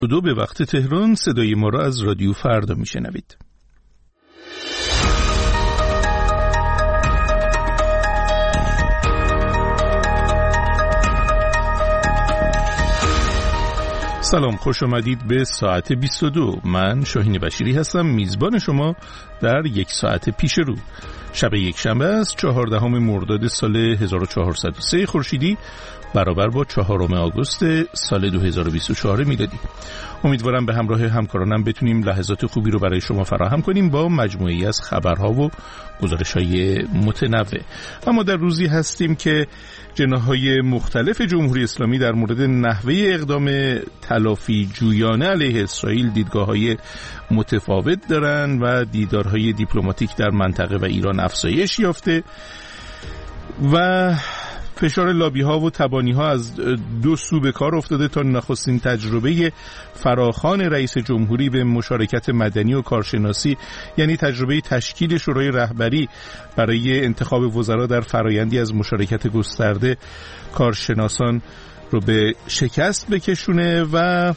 دو به وقت تهران. صدای ما را از رادیو فردا میشنوید. سلام، خوش آمدید به ساعت 22. من شاهین بشیری هستم، میزبان شما در یک ساعت پیش رو. شب یک شنبه است، 14 مرداد سال 1403 خورشیدی برابر با 4 آگوست سال 2024 میلادی. امیدوارم به همراه همکارانم بتونیم لحظات خوبی رو برای شما فراهم کنیم با مجموعه‌ای از خبرها و گزارش‌های متنوع. اما در روزی هستیم که جناح‌های مختلف جمهوری اسلامی در مورد نحوه اقدام تلافی جویانه علیه اسرائیل دیدگاه‌های متفاوت دارن و دیدارهای دیپلماتیک در منطقه و ایران افزایش یافته و فشار لابی ها و تبانی ها از دو سو به کار افتاده تا نخستین تجربه فراخوان رئیس جمهوری به مشارکت مدنی و کارشناسی، یعنی تجربه تشکیل شورای رهبری برای انتخاب وزرا در فرایندی از مشارکت گسترده کارشناسان رو به شکست بکشونه. و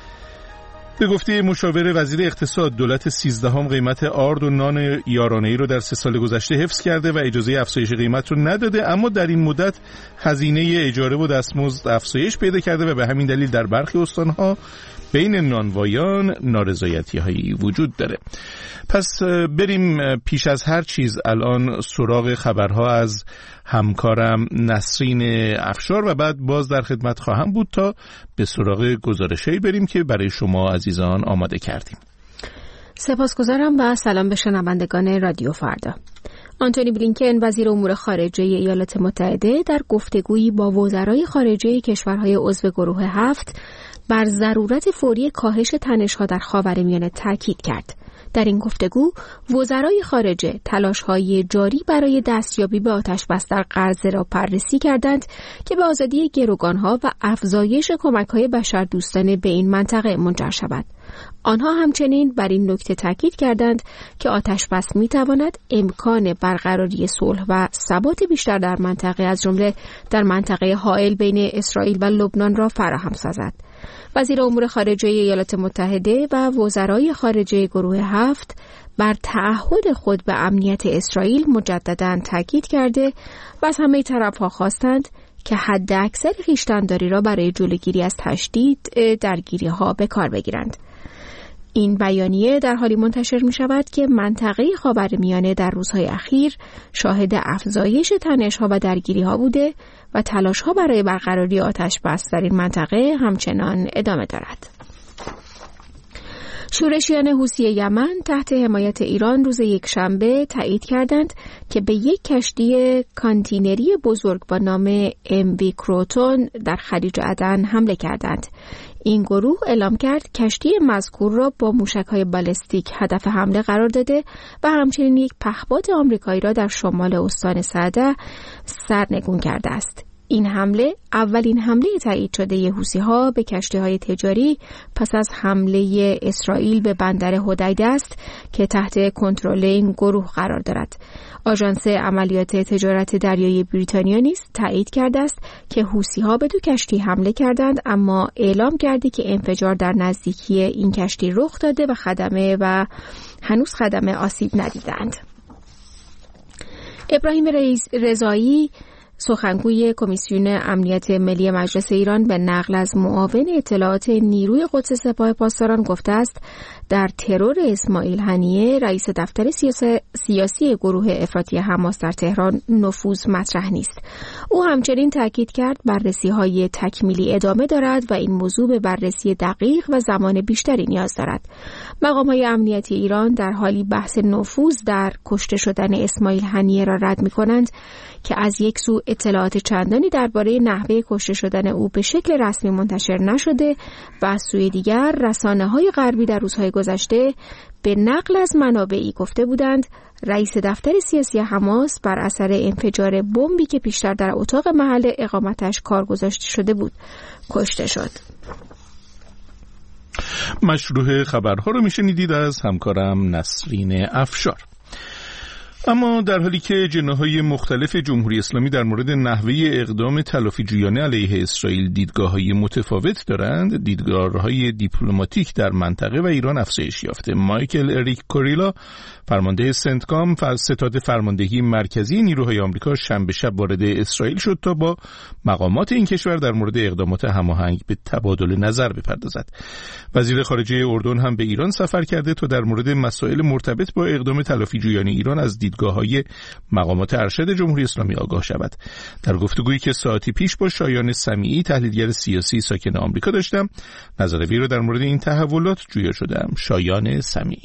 به گفته مشاور وزیر اقتصاد، دولت 13 قیمت آرد و نان یارانه‌ای رو در 3 سال گذشته حفظ کرده و اجازه افزایش قیمت رو نداده، اما در این مدت هزینه اجاره و دستمزد افزایش پیدا کرده و به همین دلیل در برخی استان‌ها بین نانوایان نارضایتی‌هایی وجود داره. پس بریم پیش از هر چیز الان سراغ خبرها از همکارم نسرین افشار و بعد باز در خدمت خواهم بود تا به سراغ گزارشی بریم که برای شما عزیزان آماده کردیم. سپاسگزارم و سلام به شنوندگان رادیو فردا. آنتونی بلینکن وزیر امور خارجه ایالات متحده در گفتگویی با وزرای خارجه کشورهای عضو گروه 7 بر ضرورت فوری کاهش تنش‌ها در خاورمیانه تاکید کرد. در این گفتگو وزرای خارجه تلاش‌های جاری برای دستیابی به آتش‌بس در غزه را بررسی کردند که به آزادی گروگان‌ها و افزایش کمک‌های بشردوستانه به این منطقه منجر شود. آنها همچنین بر این نکته تاکید کردند که آتش‌بس می‌تواند امکان برقراری صلح و ثبات بیشتر در منطقه از جمله در منطقه حائل بین اسرائیل و لبنان را فراهم سازد. وزیر امور خارجه ایالات متحده و وزرای خارجه گروه 7 بر تعهد خود به امنیت اسرائیل مجدداً تاکید کرده و از همه طرف‌ها خواستند که حد اکثر خویشتن‌داری را برای جلوگیری از تشدید درگیری‌ها به کار بگیرند. این بیانیه در حالی منتشر می شود که منطقه خاورمیانه در روزهای اخیر شاهد افزایش تنش‌ها و درگیری‌ها بوده و تلاش‌ها برای برقراری آتش‌بس در این منطقه همچنان ادامه دارد. شورشیان حوثی یمن تحت حمایت ایران روز یکشنبه تایید کردند که به یک کشتی کانتینری بزرگ با نام MV کروتون در خلیج عدن حمله کردند. این گروه اعلام کرد کشتی مذکور را با موشک‌های بالستیک هدف حمله قرار داده و همچنین یک پهپاد آمریکایی را در شمال استان سعده سرنگون کرده است. این حمله اولین حمله تایید شده حوثی‌ها به کشتی‌های تجاری پس از حمله اسرائیل به بندر حدیده است که تحت کنترل این گروه قرار دارد. آژانس عملیات تجارت دریایی بریتانیا نیز تایید کرده است که حوثی‌ها به 2 کشتی حمله کردند، اما اعلام کرده که انفجار در نزدیکی این کشتی رخ داده و هنوز خدمه آسیب ندیدند. ابراهیم رضایی سخنگوی کمیسیون امنیت ملی مجلس ایران به نقل از معاون اطلاعات نیروی قدس سپاه پاسداران گفته است در ترور اسماعیل هنیه رئیس دفتر سیاسی گروه افراطی حماس در تهران نفوذ مطرح نیست. او همچنین تاکید کرد بررسی‌های تکمیلی ادامه دارد و این موضوع به بررسی دقیق و زمان بیشتری نیاز دارد. مقام‌های امنیتی ایران در حالی بحث نفوذ در کشته شدن اسماعیل هنیه را رد می‌کنند که از یک سو اطلاعات چندانی درباره نحوه کشته شدن او به شکل رسمی منتشر نشده و از سوی دیگر رسانه‌های غربی در روزهای گذشته به نقل از منابعی گفته بودند رئیس دفتر سیاسی حماس بر اثر انفجار بمبی که پیشتر در اتاق محل اقامتش کار گذاشته شده بود کشته شد. مشروع خبرها رو میشنیدید از همکارم نسرین افشار. اما در حالی که جناح‌های مختلف جمهوری اسلامی در مورد نحوه اقدام تلافی‌جویانه علیه اسرائیل دیدگاه‌های متفاوت دارند، دیدگاه‌های دیپلماتیک در منطقه و ایران افزایش یافته. مایکل اریک کوریلا، فرمانده سنتکام، ستاد فرماندهی مرکزی نیروهای آمریکا، شنبه شب وارد اسرائیل شد تا با مقامات این کشور در مورد اقدامات هماهنگ به تبادل نظر بپردازد. وزیر خارجه اردن هم به ایران سفر کرده تا در مورد مسائل مرتبط با اقدام تلافی‌جویانه ایران از دیدگاه‌های مقامات ارشد جمهوری اسلامی آگاه شود. در گفتگویی که ساعتی پیش با شایان سمیعی، تحلیلگر سیاسی ساکن آمریکا داشتم، نظر وی را در مورد این تحولات جویا شدم. شایان سمیعی: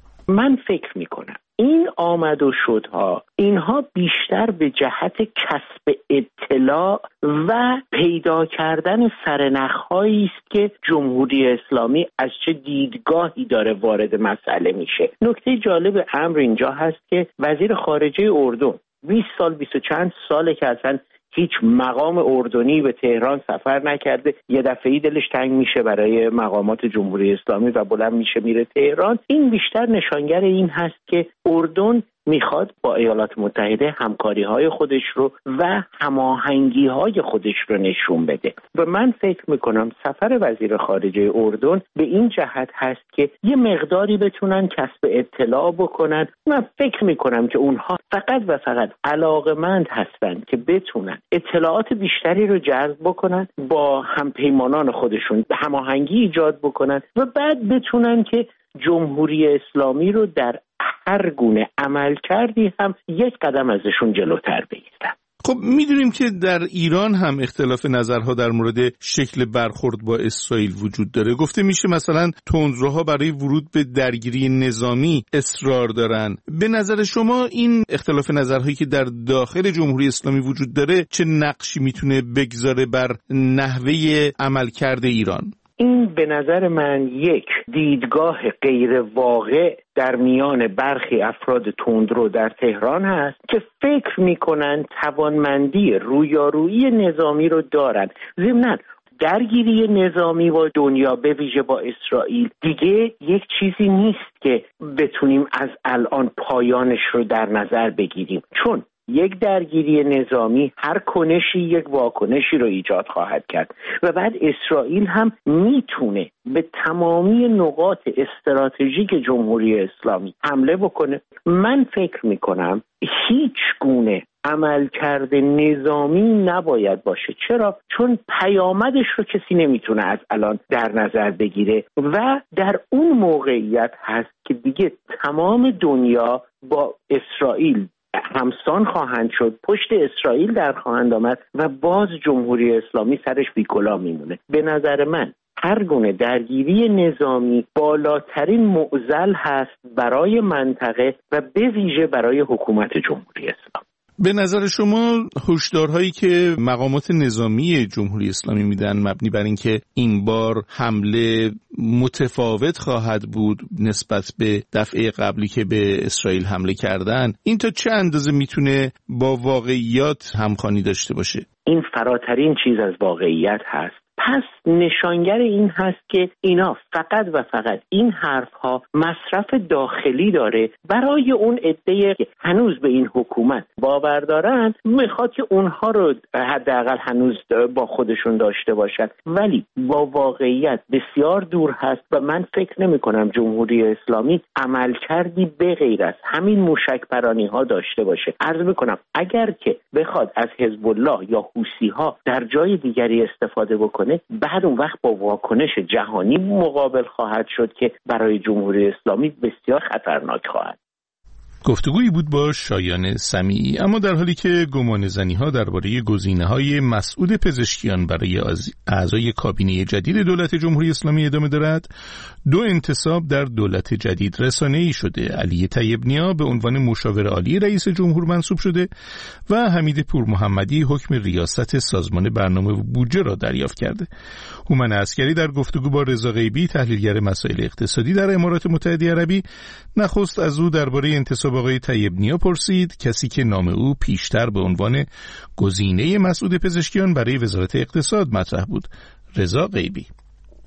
من فکر میکنم این آمد و شدها، اینها بیشتر به جهت کسب اطلاع و پیدا کردن سرنخ‌هایی است که جمهوری اسلامی از چه دیدگاهی داره وارد مسئله میشه. نکته جالب امر اینجا هست که وزیر خارجه اردن 20 سال 20 چند ساله که اصلا هیچ مقام اردنی به تهران سفر نکرده، یه دفعه‌ای دلش تنگ میشه برای مقامات جمهوری اسلامی و بلند میشه میره تهران. این بیشتر نشانگر این هست که اردن میخواد با ایالات متحده همکاری‌های خودش رو و هماهنگی‌های خودش رو نشون بده. و من فکر میکنم سفر وزیر خارجه اردن به این جهت هست که یه مقداری بتونن کسب اطلاع بکنن. من فکر میکنم که اونها فقط و فقط علاقمند هستن که بتونن اطلاعات بیشتری رو جذب بکنن، با همپیمانان خودشون هماهنگی ایجاد بکنن و بعد بتونن که جمهوری اسلامی رو در هر گونه عمل کردی هم یک قدم ازشون جلوتر بگیرن. خب میدونیم که در ایران هم اختلاف نظرها در مورد شکل برخورد با اسرائیل وجود داره. گفته میشه مثلا تندروها برای ورود به درگیری نظامی اصرار دارن. به نظر شما این اختلاف نظرهایی که در داخل جمهوری اسلامی وجود داره چه نقشی میتونه بگذاره بر نحوه عملکرد ایران؟ این به نظر من یک دیدگاه غیر واقع در میان برخی افراد تندرو در تهران هست که فکر میکنن توانمندی رویارویی نظامی رو دارن. ضمناً درگیری نظامی با دنیا به ویژه با اسرائیل دیگه یک چیزی نیست که بتونیم از الان پایانش رو در نظر بگیریم، چون یک درگیری نظامی هر کنشی یک واکنشی رو ایجاد خواهد کرد و بعد اسرائیل هم میتونه به تمامی نقاط استراتژیک جمهوری اسلامی حمله بکنه. من فکر میکنم هیچ گونه عملکرد نظامی نباید باشه. چرا؟ چون پیامدش رو کسی نمیتونه از الان در نظر بگیره و در اون موقعیت هست که دیگه تمام دنیا با اسرائیل همسان خواهند شد، پشت اسرائیل در خواهند آمد و باز جمهوری اسلامی سرش بیکلا میمونه. به نظر من هر گونه درگیری نظامی بالاترین معضل هست برای منطقه و به ویژه برای حکومت جمهوری اسلامی. به نظر شما هشدارهایی که مقامات نظامی جمهوری اسلامی میدن مبنی بر اینکه این بار حمله متفاوت خواهد بود نسبت به دفعه قبلی که به اسرائیل حمله کردن، این تا چه اندازه میتونه با واقعیات همخوانی داشته باشه؟ این فراترین چیز از واقعیت هست. پس نشانگر این هست که اینا فقط و فقط این حرفها مصرف داخلی داره برای اون عده‌ای که هنوز به این حکومت باور دارن، میخواد که اونها رو حداقل هنوز با خودشون داشته باشن، ولی با واقعیت بسیار دور هست و من فکر نمی کنم جمهوری اسلامی عمل کردی به غیر از همین موشک پرانی ها داشته باشه. عرض میکنم اگر که بخواد از حزب الله یا حوثی ها در جای دیگری استفاده بکنه، بعد اون وقت با واکنش جهانی مقابل خواهد شد که برای جمهوری اسلامی بسیار خطرناک خواهد. گفتگویی بود با شایان سمیعی. اما در حالی که گمانه‌زنی‌ها درباره گزینه‌های مسعود پزشکیان برای اعضای کابینه جدید دولت جمهوری اسلامی ادامه دارد، دو انتصاب در دولت جدید رسانه‌ای شده. علی طیب‌نیا به عنوان مشاور عالی رئیس جمهور منصوب شده و حمید پورمحمدی حکم ریاست سازمان برنامه و بودجه را دریافت کرده. هومن عسکری در گفتگو با رضا غیبی، تحلیلگر مسائل اقتصادی در امارات متحده عربی، نخست از او درباره انتصاب آقای طیب‌نیا پرسید، کسی که نام او پیشتر به عنوان گزینه مسعود پزشکیان برای وزارت اقتصاد مطرح بود. رضا غیبی: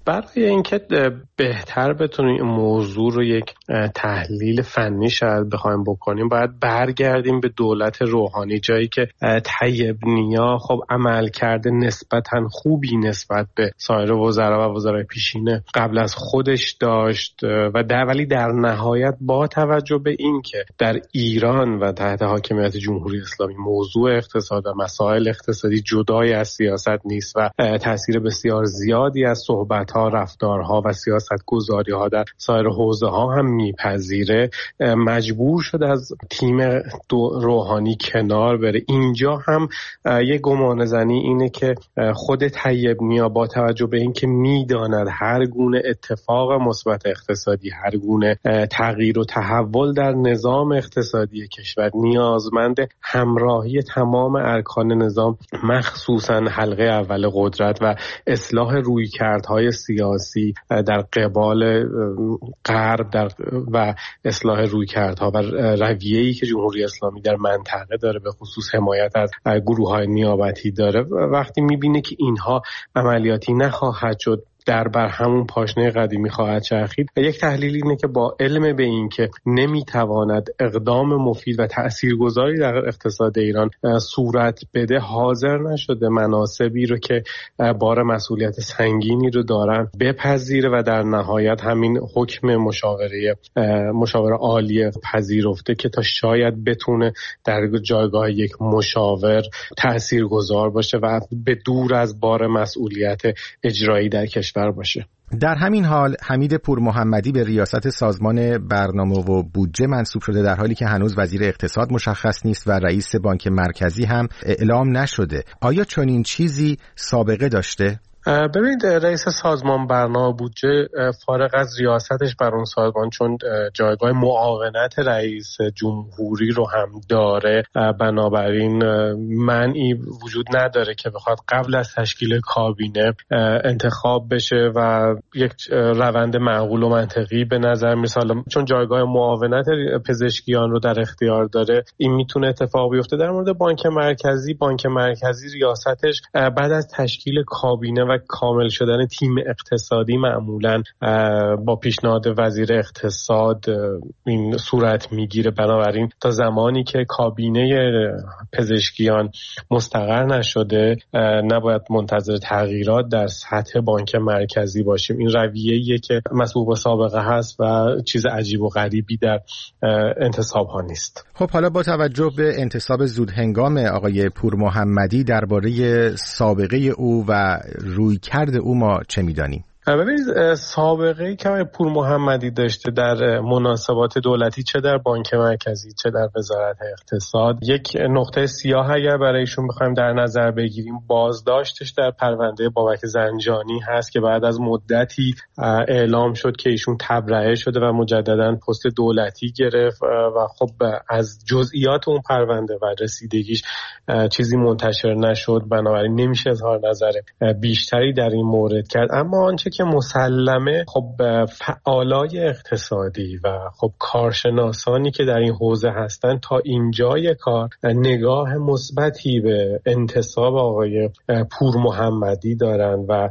برای اینکه بهتر بتونیم این موضوع رو یک تحلیل فنی شاید بخوایم بکنیم، باید برگردیم به دولت روحانی، جایی که طیب نیا خب عمل کرده نسبتاً خوبی نسبت به سایر وزرا و وزرای پیشین قبل از خودش داشت و ولی در نهایت با توجه به این که در ایران و تحت حاکمیت جمهوری اسلامی موضوع اقتصاد و مسائل اقتصادی جدای از سیاست نیست و تاثیر بسیار زیادی از صحبت‌ها، رفتارها و سیاست‌گذاری‌ها در سایر حوزه‌ها هم میپذیره، مجبور شد از تیم روحانی کنار بره. اینجا هم یک گمانه‌زنی اینه که خود طیب نیا با توجه به اینکه میداند هر گونه اتفاق مثبت اقتصادی، هر گونه تغییر و تحول در نظام اقتصادی کشور نیازمند همراهی تمام ارکان نظام، مخصوصاً حلقه اول قدرت و اصلاح رویکردهای سیاسی در قبال غرب و اصلاح رویکردها و رویه‌ای که جمهوری اسلامی در منطقه داره، به خصوص حمایت از گروه‌های نیابتی داره. وقتی می‌بینه که اینها عملیاتی نخواهد شد، در بر همون پاشنه قدیمی خواهد چرخید. و یک تحلیل اینه که با علم به این که نمیتواند اقدام مفید و تاثیرگذاری در اقتصاد ایران صورت بده، حاضر نشده مناسبی رو که بار مسئولیت سنگینی رو دارن بپذیره و در نهایت همین حکم مشاور عالی پذیرفته که تا شاید بتونه در جایگاه یک مشاور تاثیرگذار باشه و به دور از بار مسئولیت اجرایی در کشور باشه. در همین حال حمید پورمحمدی به ریاست سازمان برنامه و بودجه منصوب شده، در حالی که هنوز وزیر اقتصاد مشخص نیست و رئیس بانک مرکزی هم اعلام نشده. آیا چنین چیزی سابقه داشته؟ ببینید، رئیس سازمان برنامه بودجه فارغ از ریاستش بر اون سازمان، چون جایگاه معاونت رئیس جمهوری رو هم داره، بنابراین معنی وجود نداره که بخواد قبل از تشکیل کابینه انتخاب بشه و یک روند معقول و منطقی به نظر میاد. چون جایگاه معاونت پزشکیان رو در اختیار داره، این میتونه اتفاق بیفته. در مورد بانک مرکزی ریاستش بعد از تشکیل کابینه و کامل شدن تیم اقتصادی معمولاً با پیشنهاد وزیر اقتصاد این صورت میگیره. بنابراین تا زمانی که کابینه پزشکیان مستقر نشده نباید منتظر تغییرات در سطح بانک مرکزی باشیم. این رویه‌ایه که مسبوق به سابقه هست و چیز عجیب و غریبی در انتصاب ها نیست. خب حالا با توجه به انتصاب زودهنگام آقای پورمحمدی، درباره سابقه او و رویکرد او ما چه می‌دانیم؟ ببینید، سابقه‌ای که آقای پورمحمدی داشته در مناسبات دولتی، چه در بانک مرکزی چه در وزارت اقتصاد، یک نقطه سیاه اگر برای ایشون بخوایم در نظر بگیریم، بازداشتش در پرونده بابک زنجانی هست که بعد از مدتی اعلام شد که ایشون تبرئه شده و مجددا پست دولتی گرفت و خب از جزئیات اون پرونده و رسیدگیش چیزی منتشر نشد، بنابراین نمیشه اظهار نظر بیشتری در این مورد کرد. اما آنچه که مسلمه، خب فعالای اقتصادی و خب کارشناسانی که در این حوزه هستن تا اینجای کار نگاه مثبتی به انتصاب آقای پورمحمدی دارن و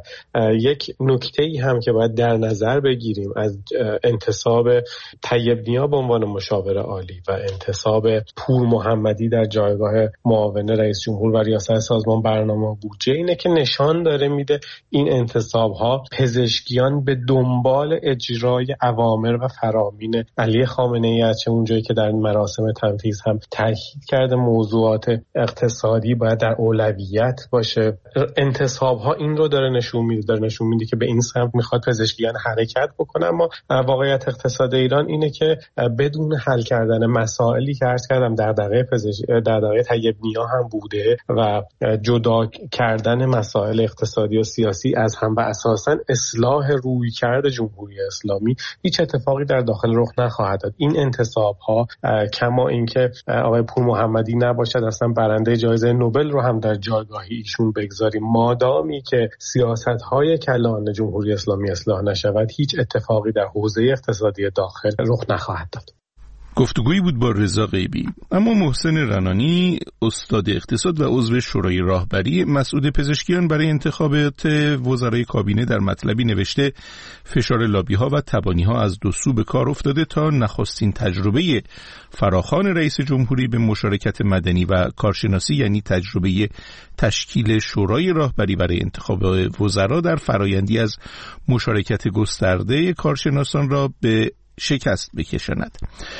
یک نکته‌ای هم که باید در نظر بگیریم از انتصاب طیب نیا به عنوان مشاور عالی و انتصاب پورمحمدی در جایگاه معاون رئیس جمهور و ریاست سازمان برنامه و بودجه اینه که نشان داره میده این انتصاب‌ها پزشکیان به دنبال اجرای اوامر و فرامین علی خامنه‌ای است، چه اونجایی که در مراسم تنفیذ هم تاکید کرده موضوعات اقتصادی باید در اولویت باشه. انتصاب‌ها این رو داره نشون میده که به این سمت میخواد پزشکیان حرکت بکنه. اما واقعیت اقتصاد ایران اینه که بدون حل کردن مسائلی که عرض کردم در دغدغه طیب نیا هم بوده و جدا کردن مسائل اقتصادی و سیاسی از هم و اساساً اصلاح رویکرد جمهوری اسلامی، هیچ اتفاقی در داخل رخ نخواهد داد. این انتصاب‌ها کما اینکه آقای پورمحمدی نباشد اصلا برنده جایزه نوبل رو هم در جایگاه ایشون بگذاریم، مادامی که سیاست‌های کلان جمهوری اسلامی اصلاح نشود، هیچ اتفاقی در حوزه اقتصادی داخل رخ نخواهد داد. گفتگویی بود با رضا غیبی. اما محسن رنانی، استاد اقتصاد و عضو شورای راهبری مسعود پزشکیان، برای انتخابات وزرای کابینه در مطلبی نوشته فشار لابی‌ها و تبانی‌ها از دو سو به کار افتاده تا نخستین تجربه فراخوان رئیس جمهوری به مشارکت مدنی و کارشناسی، یعنی تجربه تشکیل شورای راهبری برای انتخاب وزرا در فرایندی از مشارکت گسترده کارشناسان را به شکست بکشاند.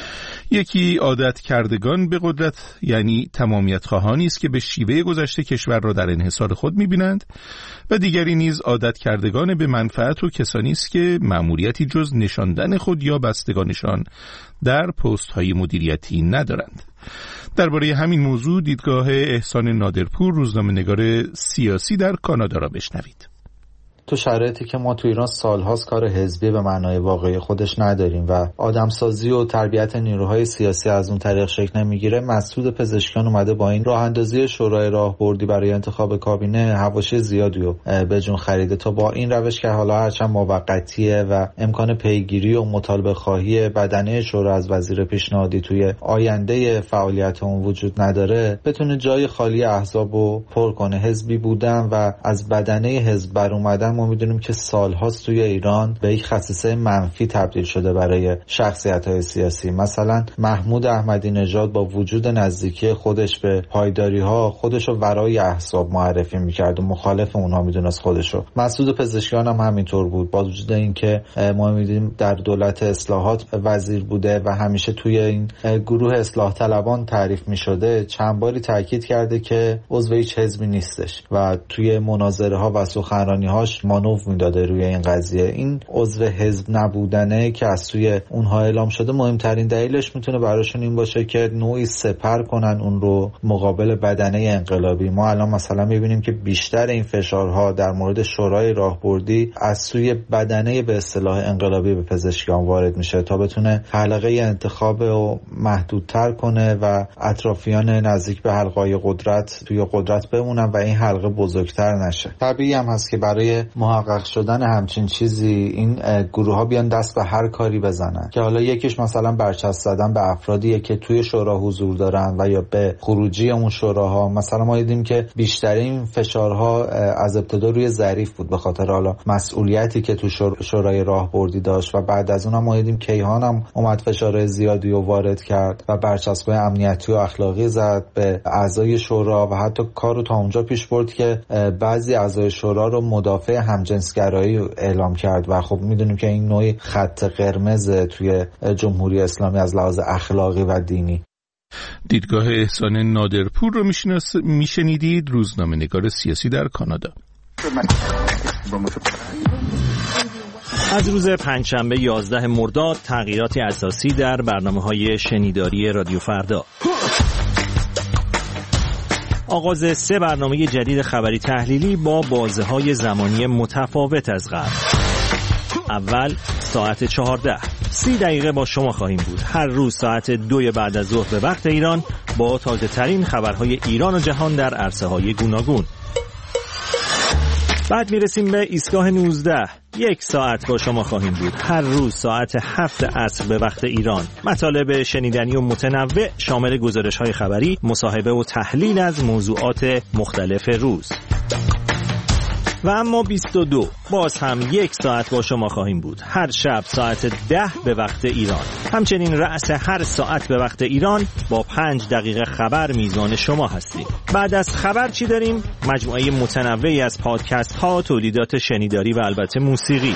یکی عادت کردگان به قدرت، یعنی تمامیت خواهانی است که به شیوه گذشته کشور را در انحصار خود می‌بینند و دیگری نیز عادت کردگان به منفعت و کسانی است که مأموریتی جز نشاندن خود یا بستگانشان در پست‌های مدیریتی ندارند. درباره همین موضوع دیدگاه احسان نادرپور، روزنامه‌نگار سیاسی در کانادا را بشنوید. تو شرایطی که ما تو ایران سالهاست کار حزبی به معنای واقعی خودش نداریم و آدمسازی و تربیت نیروهای سیاسی از اون طریق شکل نمیگیره، مسعود پزشکیان اومده با این راه اندازی شورای راهبردی برای انتخاب کابینه حواشی زیادی رو به جون خریده تا با این روش که حالا هرچند موقتیه و امکان پیگیری و مطالبه خواهی بدنه شورا از وزیر پیشنهادی توی آینده فعالیت اون وجود نداره، بتونه جای خالی احزاب رو پر کنه. حزبی بودن و از بدنه حزب بر اومدن ما میدونیم که سالهاست توی ایران به یک خصیصه منفی تبدیل شده برای شخصیت‌های سیاسی. مثلا محمود احمدی نژاد با وجود نزدیکی خودش به پایداری‌ها خودش رو ورای احزاب معرفی می‌کرد و مخالف اونها میدونست خودش رو. مسعود پزشکیان هم همینطور بود، با وجود اینکه ما می‌دونیم در دولت اصلاحات وزیر بوده و همیشه توی این گروه اصلاح طلبان تعریف می‌شده، چند باری تاکید کرده که عضو هیچ حزبی نیستش و توی مناظره‌ها و سخنرانی‌هاش مانور میداده روی این قضیه. این عضو حزب نبودنه که از سوی اونها اعلام شده مهمترین دلیلش میتونه براشون این باشه که نوعی سپر کنن اون رو مقابل بدنه انقلابی. ما الان مثلا میبینیم که بیشتر این فشارها در مورد شورای راهبردی از سوی بدنه به اصطلاح انقلابی به پزشکیان وارد میشه تا بتونه حلقه انتخاب رو محدودتر کنه و اطرافیان نزدیک به حلقه‌های قدرت توی قدرت بمونن و این حلقه بزرگتر نشه. طبیعی هم هست که برای محقق شدن همچین چیزی این گروه ها بیان دست به هر کاری بزنن که حالا یکیش مثلا برچسب زدن به افرادیه که توی شورا حضور دارن و یا به خروجی اون شوراها. مثلا ما دیدیم که بیشترین فشارها از ابتدا روی ظریف بود به خاطر حالا مسئولیتی که تو شورای راهبردی داشت و بعد از اون هم ما دیدیم کیهان هم اومد فشار زیادی رو وارد کرد و برچسب‌های امنیتی و اخلاقی زد به اعضای شورا و حتی کارو تا اونجا پیش برد که بعضی اعضای شورا رو مدافع همجنسگرایی اعلام کرد و خب میدونیم که این نوعی خط قرمز توی جمهوری اسلامی از لحاظ اخلاقی و دینی. دیدگاه احسان نادرپور رو میشنیدید، روزنامه‌نگار سیاسی در کانادا. از روز پنجشنبه 11 مرداد تغییراتی اساسی در برنامه‌های شنیداری رادیو فردا. آغاز 3 برنامه جدید خبری تحلیلی با بازه‌های زمانی متفاوت از قبل. اول ساعت 14 30 دقیقه با شما خواهیم بود. هر روز ساعت 2 بعد از ظهر به وقت ایران با تازه ترین خبرهای ایران و جهان در عرصه‌های گوناگون. بعد میرسیم به ایستگاه 19. 1 ساعت با شما خواهیم بود. هر روز ساعت 7 عصر به وقت ایران. مطالب شنیدنی و متنوع شامل گزارش‌های خبری، مصاحبه و تحلیل از موضوعات مختلف روز. و اما 22 باز هم 1 ساعت با شما خواهیم بود. هر شب ساعت 10 به وقت ایران. همچنین رأس هر ساعت به وقت ایران با 5 دقیقه خبر میزان شما هستیم. بعد از خبر چی داریم؟ مجموعه متنوعی از پادکست ها، تولیدات شنیداری و البته موسیقی.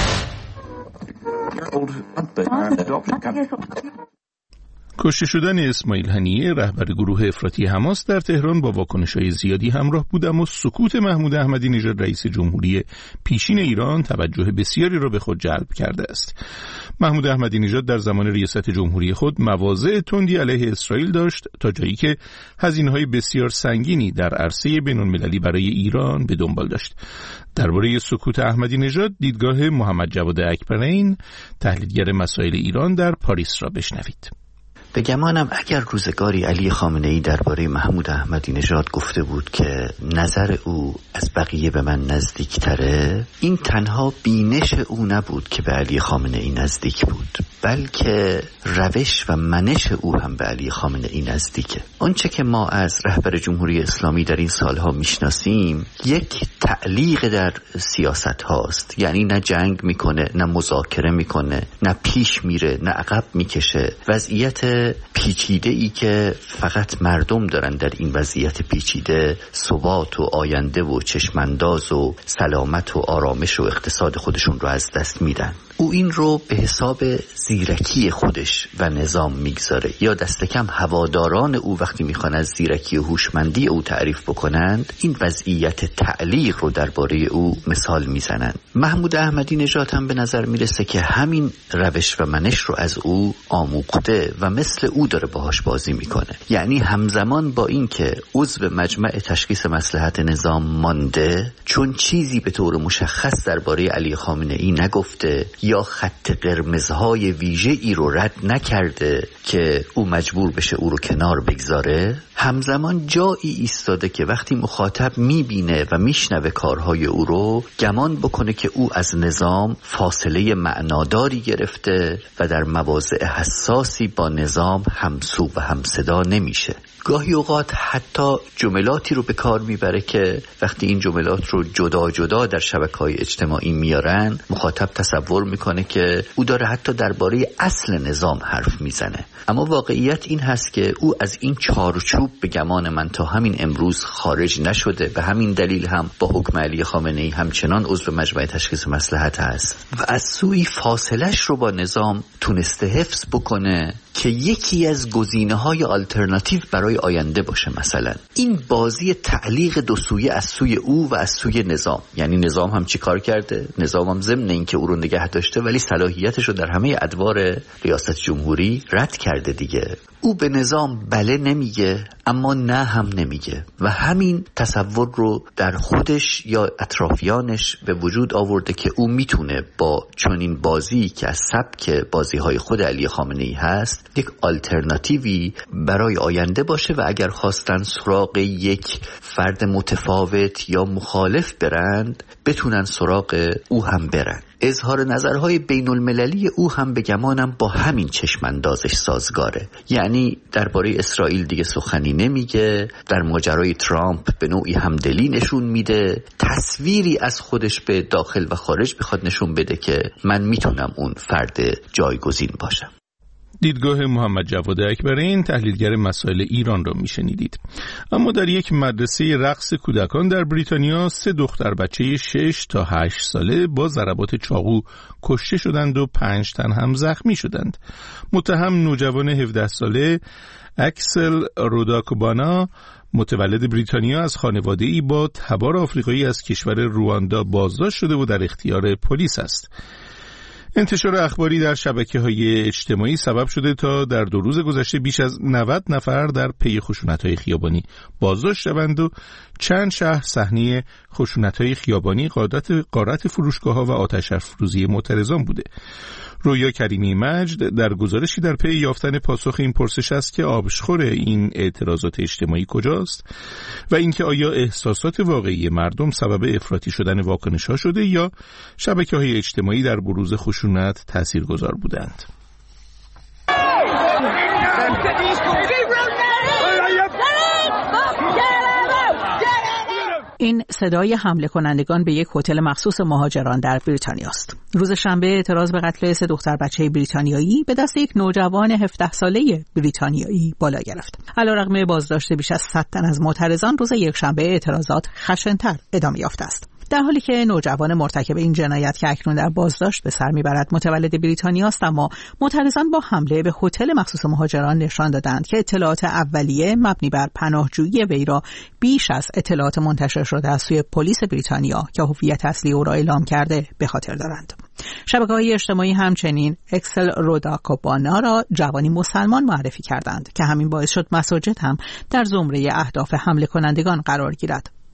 کشته شدن اسماعیل هنیه رهبر گروه افراطی حماس در تهران با واکنش‌های زیادی همراه بود، اما سکوت محمود احمدی نژاد رئیس جمهوری پیشین ایران توجه بسیاری را به خود جلب کرده است. محمود احمدی نژاد در زمان ریاست جمهوری خود مواضع تندی علیه اسرائیل داشت تا جایی که هزینه‌های بسیار سنگینی در عرصه بین‌المللی برای ایران به دنبال داشت. درباره سکوت احمدی نژاد دیدگاه محمد جواد اکبرین، تحلیلگر مسائل ایران در پاریس را بشنوید. به گمانم اگر روزگاری علی خامنه‌ای درباره محمود احمدی نژاد گفته بود که نظر او از بقیه به من نزدیکتره، این تنها بینش او نبود که به علی خامنه‌ای نزدیک بود، بلکه روش و منش او هم به علی خامنه‌ای نزدیکه. آنچه که ما از رهبر جمهوری اسلامی در این سالها میشناسیم یک تعلیق در سیاست هاست، یعنی نه جنگ میکنه، نه مذاکره میکنه، نه پیش میره، نه عقب میکشه. وضعیت پیچیده ای که فقط مردم دارن در این وضعیت پیچیده ثبات و آینده و چشمانداز و سلامت و آرامش و اقتصاد خودشون رو از دست میدن. او این رو به حساب زیرکی خودش و نظام میگذاره، یا دست کم هواداران او وقتی میخوان از زیرکی و هوشمندی او تعریف بکنند این وضعیت تعلیق رو درباره او مثال میزنند. محمود احمدی نژاد هم به نظر میرسه که همین روش و منش رو از او آموخته و مثل او داره باهاش بازی میکنه. یعنی همزمان با این که عضو مجمع تشخیص مصلحت نظام مانده، چون چیزی به طور مشخص درباره علی خامنه‌ای نگفته یا خط قرمزهای ویژه ای رو رد نکرده که او مجبور بشه او رو کنار بگذاره، همزمان جایی ایستاده که وقتی مخاطب میبینه و میشنوه کارهای او رو گمان بکنه که او از نظام فاصله معناداری گرفته و در مواضع حساسی با نظام همسو و همصدا نمیشه. گاهی اوقات حتی جملاتی رو به کار میبره که وقتی این جملات رو جدا جدا در شبکه‌های اجتماعی میارن، مخاطب تصور میکنه که او داره حتی درباره اصل نظام حرف میزنه. اما واقعیت این هست که او از این چارچوب به گمان من تا همین امروز خارج نشده. به همین دلیل هم با حکم علی خامنه‌ای همچنان عضو مجمع تشخیص مصلحت است و از سوی فاصلش رو با نظام تونسته حفظ بکنه که یکی از گزینه‌های آلترناتیو برای آینده باشه. مثلا این بازی تعلیق دو سویه از سوی او و از سوی نظام، یعنی نظام هم چی کار کرده؟ نظام هم ضمن این که او رو نگه داشته ولی صلاحیتش رو در همه ادوار ریاست جمهوری رد کرده دیگه. او به نظام بله نمیگه اما نه هم نمیگه و همین تصور رو در خودش یا اطرافیانش به وجود آورده که او میتونه با چنین بازی که از سبک بازی‌های خود علی خامنه‌ای هست یک آلترناتیوی برای آینده باشه و اگر خواستن سراغ یک فرد متفاوت یا مخالف برند بتونن سراغ او هم برن. اظهار نظرهای بین المللی او هم به گمانم با همین چشماندازش سازگاره. یعنی درباره اسرائیل دیگه سخنی نمیگه، در ماجرای ترامپ به نوعی همدلی نشون میده، تصویری از خودش به داخل و خارج بخواد نشون بده که من میتونم اون فرد جایگزین باشم. دیدگاه محمد جواد اکبرین، تحلیلگر مسائل ایران را میشنیدید. اما در یک مدرسه رقص کودکان در بریتانیا 3 دختر بچه 6 تا 8 ساله با ضربات چاقو کشته شدند و 5 تن هم زخمی شدند. متهم نوجوان 17 ساله اکسل روداکوبانا متولد بریتانیا از خانواده‌ای با تبار آفریقایی از کشور رواندا بازداشت شده و در اختیار پلیس است. انتشار اخباری در شبکه‌های اجتماعی سبب شده تا در 2 روز گذشته بیش از 90 نفر در پی خشونت‌های خیابانی بازداشت شوند و چند شهر صحنه خشونت‌های خیابانی، غارت فروشگاه‌ها و آتش افروزی معترضان بوده. رویا کریمی مجد در گزارشی در پی یافتن پاسخ این پرسش است که آبشخور این اعتراضات اجتماعی کجاست و اینکه آیا احساسات واقعی مردم سبب افراطی شدن واکنش‌ها شده یا شبکه‌های اجتماعی در بروز خشونت تاثیرگذار بودند. این صدای حمله کنندگان به یک هتل مخصوص مهاجران در بریتانیا است. روز شنبه اعتراض به قتل 3 دختر بچه بریتانیایی به دست یک نوجوان 17 ساله بریتانیایی بالا گرفت. علیرغم بازداشت بیش از 100 تن از معترضان، روز یکشنبه اعتراضات خشن‌تر ادامه یافته است. در حالی که نوجوان مرتکب این جنایت که اکنون در بازداشت به سر میبرد متولد بریتانیا است، اما معترضان با حمله به هتل مخصوص مهاجران نشان دادند که اطلاعات اولیه مبنی بر پناهجویی وی را بیش از اطلاعات منتشر شده از سوی پلیس بریتانیا که هویت اصلی او را اعلام کرده به خاطر دارند. شبکه‌های اجتماعی همچنین اکسل روداکوبانا را جوانی مسلمان معرفی کردند که همین باعث شد مساجد هم در زمره اهداف حمله کنندگان قرار گیرد.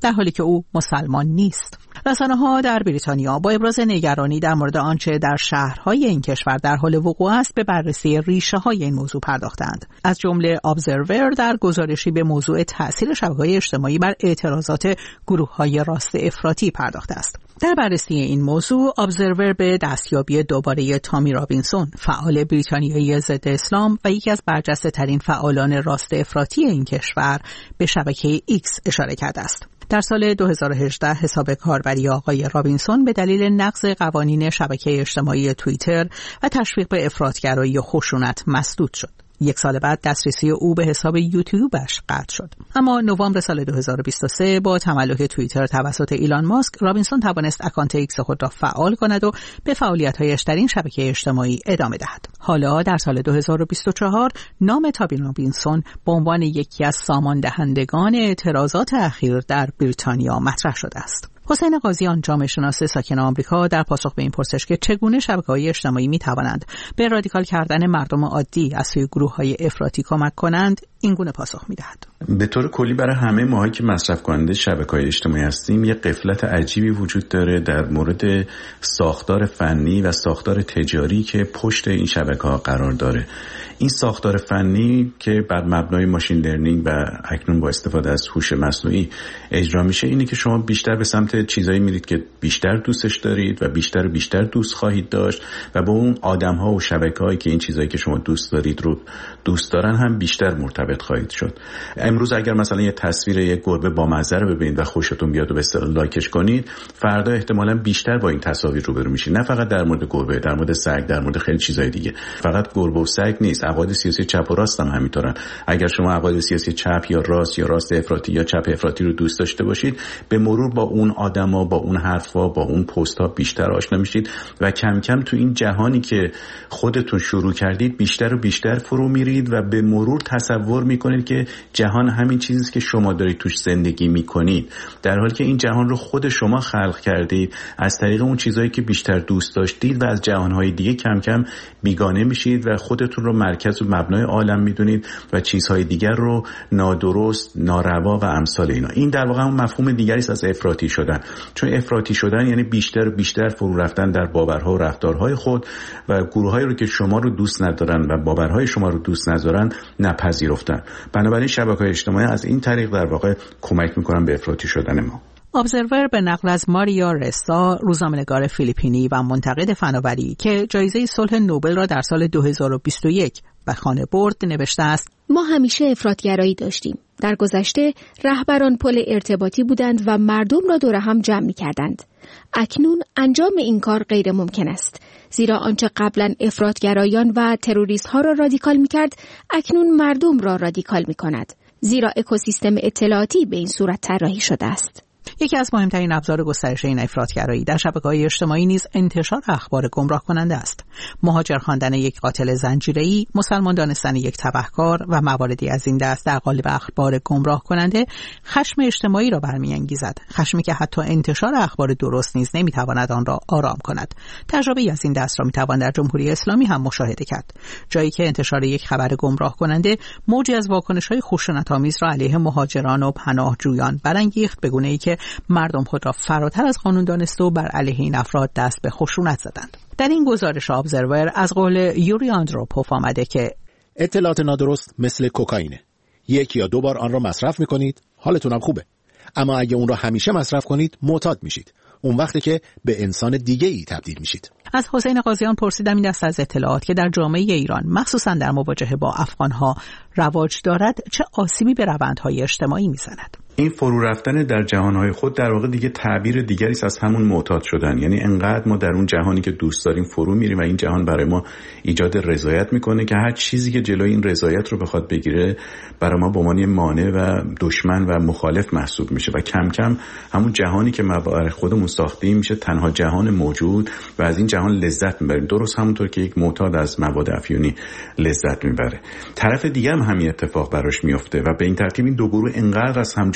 در حالی که او مسلمان نیست. رسانه‌ها در بریتانیا با ابراز نگرانی در مورد آنچه در شهرهای این کشور در حال وقوع است به بررسی ریشه‌های این موضوع پرداختند. از جمله ابزرور در گزارشی به موضوع تأثیر شبکه‌های اجتماعی بر اعتراضات گروه‌های راست افراطی پرداخته است. در بررسی این موضوع، ابزرور به دستیابی دوباره تامی رابینسون، فعال بریتانیایی ضد اسلام و یکی از برجسته‌ترین فعالان راست افراطی این کشور، به شبکه ایکس اشاره کرده است. در سال 2018 حساب کاربری آقای رابینسون به دلیل نقض قوانین شبکه اجتماعی توییتر و تشویق به افراطگرایی و خشونت مسدود شد. یک سال بعد دسترسی او به حساب یوتیوبش قطع شد. اما نوامبر سال 2023 با تملک توییتر توسط ایلان ماسک، رابینسون توانست اکانت ایکس خود را فعال کند و به فعالیت‌هایش در این شبکه اجتماعی ادامه دهد. حالا در سال 2024 نام تامی رابینسون به عنوان یکی از ساماندهندگان اعتراضات اخیر در بریتانیا مطرح شده است. حسین قاضیان، جامعه شناس ساکن آمریکا، در پاسخ به این پرسش که چگونه شبکه‌های اجتماعی می‌توانند به رادیکال کردن مردم عادی از سوی گروه‌های افراطی کمک کنند، این گونه پاسخ می‌دهد: به طور کلی برای همه ماهایی که مصرف کننده شبکه‌های اجتماعی هستیم، یک غفلت عجیبی وجود داره در مورد ساختار فنی و ساختار تجاری که پشت این شبکه‌ها قرار داره. این ساختار فنی که بر مبنای ماشین لرنینگ و اکنون با استفاده از هوش مصنوعی اجرا میشه، اینه که شما بیشتر به سمت چیزایی میرید که بیشتر دوستش دارید و بیشتر دوست خواهید داشت و با اون آدم‌ها و شبکه‌هایی که این چیزایی که شما دوست دارید رو دوست دارن هم بیشتر مرتبط خواهید شد. امروز اگر مثلا یه تصویر یک گربه بامزه رو ببینید و خوشتون بیاد و به اصطلاح لایکش کنید، فردا احتمالاً بیشتر با این تصاویر روبرو میشید. نه فقط در مورد گربه، در مورد سگ، در مورد خیلی چیزای دیگه. فقط گربه و سگ نیست، عقاید سیاسی چپ و راست هم همینطورن. اگر شما عقاید سیاسی چپ یا راست افراطی یا چپ افراطی رو دوست داشته باشید، به مرور با اون آدما، با اون حرفا، با اون پست‌ها بیشتر آشنا میشید و کم کم تو این جهانی که خودتون شروع کردید بیشتر و بیشتر فرو میرید و به مرور تصور میکنید که جهان همین چیزیست که شما دارید توش زندگی میکنید، در حالی که این جهان رو خود شما خلق کردید از طریق اون چیزایی که بیشتر دوست داشتید و از جهانهای دیگه کم کم بیگانه میشید و خودتون رو مرکز و مبنای عالم میدونید و چیزهای دیگر رو نادرست، ناروا و امثال اینا. این در واقع اون مفهوم دیگری است از افراطی شدن، چون افراطی شدن یعنی بیشتر فرو رفتن در باورها و رفتارهای خود و گروهایی رو که شما رو دوست ندارن و باورهای شما رو دوست ندارن نپذیرفتن. بنابراین شبکه‌های اجتماعی از این طریق در واقع کمک میکنن به افراطی شدن ما. ابزرور به نقل از ماریا رسا، روزنامه‌نگار فیلیپینی و منتقد فناوری که جایزه صلح نوبل را در سال 2021 به خانه برد، نوشته است: ما همیشه افراطگرایی داشتیم. در گذشته رهبران پل ارتباطی بودند و مردم را دور هم جمع می‌کردند. اکنون انجام این کار غیر ممکن است، زیرا آنچه قبلا افراطگرایان و تروریست‌ها را رادیکال می‌کرد، اکنون مردم را رادیکال می‌کند، زیرا اکوسیستم اطلاعاتی به این صورت طراحی شده است. یکی از مهمترین ابزار گسترش این افراطگرایی در شبکه‌های اجتماعی نیز انتشار اخبار گمراه کننده است. مهاجر خواندن یک قاتل زنجیره‌ای، مسلمان دانستن یک تبهکار و مواردی از این دست در قالب اخبار گمراه کننده خشم اجتماعی را برمی‌انگیزد، خشمی که حتی انتشار اخبار درست نیز نمی‌تواند آن را آرام کند. تجربه‌ای از این دست را می‌توان در جمهوری اسلامی هم مشاهده کرد، جایی که انتشار یک خبر گمراه کننده موجی از واکنش‌های خشونت‌آمیز را علیه مهاجران و پناهجویان برانگیخت، به گونه‌ای که مردم خود را فراتر از قانون دانسته و بر علیه این افراد دست به خشونت زدند. در این گزارش ابزرور از قول یوری آندروپوف آمده که اطلاعات نادرست مثل کوکائینه. یک یا دو بار آن را مصرف می‌کنید، حالتون هم خوبه. اما اگه اون را همیشه مصرف کنید، معتاد میشید. اون وقتی که به انسان دیگه‌ای تبدیل میشید. از حسین قاضیان پرسیدم این دست از اطلاعات که در جامعه ایران مخصوصا در مواجهه با افغان‌ها رواج دارد چه آسیبی به روندهای اجتماعی می‌زند. این فرو رفتن در جهانهای خود در واقع دیگه تعبیر دیگری است از همون معتاد شدن. یعنی انقدر ما در اون جهانی که دوست داریم فرو میریم و این جهان برای ما ایجاد رضایت میکنه که هر چیزی که جلوی این رضایت رو بخواد بگیره برای ما به عنوان مانع و دشمن و مخالف محسوب میشه و کم کم همون جهانی که ما برای خودمون ساختیم میشه تنها جهان موجود و از این جهان لذت میبریم، درست همونطور که یک معتاد از مواد افیونی لذت میبره. طرف دیگه هم همین اتفاق براش میفته و به این ترتیب این دو گروه انقدر از هم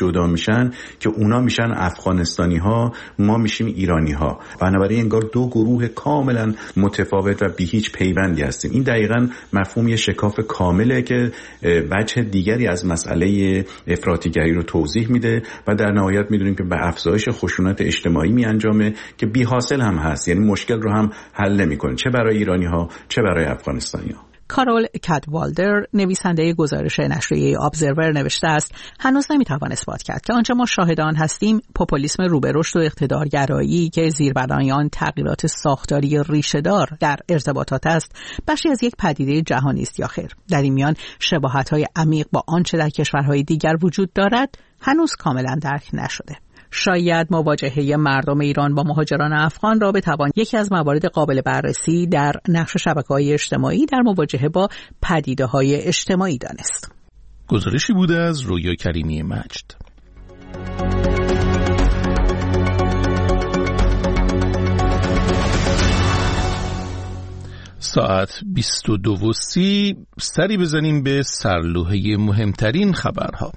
جدا میشن که اونا میشن افغانستانی ها، ما میشیم ایرانی ها. بنابراین انگار دو گروه کاملا متفاوت و بی هیچ پیوندی هستیم. این دقیقاً مفهوم یه شکاف کامله که وجه دیگری از مسئله افراطیگری رو توضیح میده و در نهایت میدونیم که به افزایش خشونت اجتماعی میانجامه که بی حاصل هم هست، یعنی مشکل رو هم حل نمیکنه، چه برای ایرانی ها چه برای افغانستانی ها. کارول کدوالدر، نویسنده گزارش نشریه ابزرور، نوشته است هنوز نمیتوان اثبات کرد که آنچه ما شاهد آن هستیم پوپولیسم روبرشت و اقتدارگرایی که زیربنای آن تغییرات ساختاری ریشه‌دار در ارتباطات است بخشی از یک پدیده جهانی است یا خیر. در این میان شباهت‌های عمیق با آنچه در کشورهای دیگر وجود دارد هنوز کاملا درک نشده. شاید مواجهه مردم ایران با مهاجران افغان را بتوان یکی از موارد قابل بررسی در نقش شبکه‌های اجتماعی در مواجهه با پدیده‌های اجتماعی دانست. گزارشی بوده از رویا کریمی مجد. ساعت 22:30 سری بزنیم به سرلوحه مهمترین خبرها.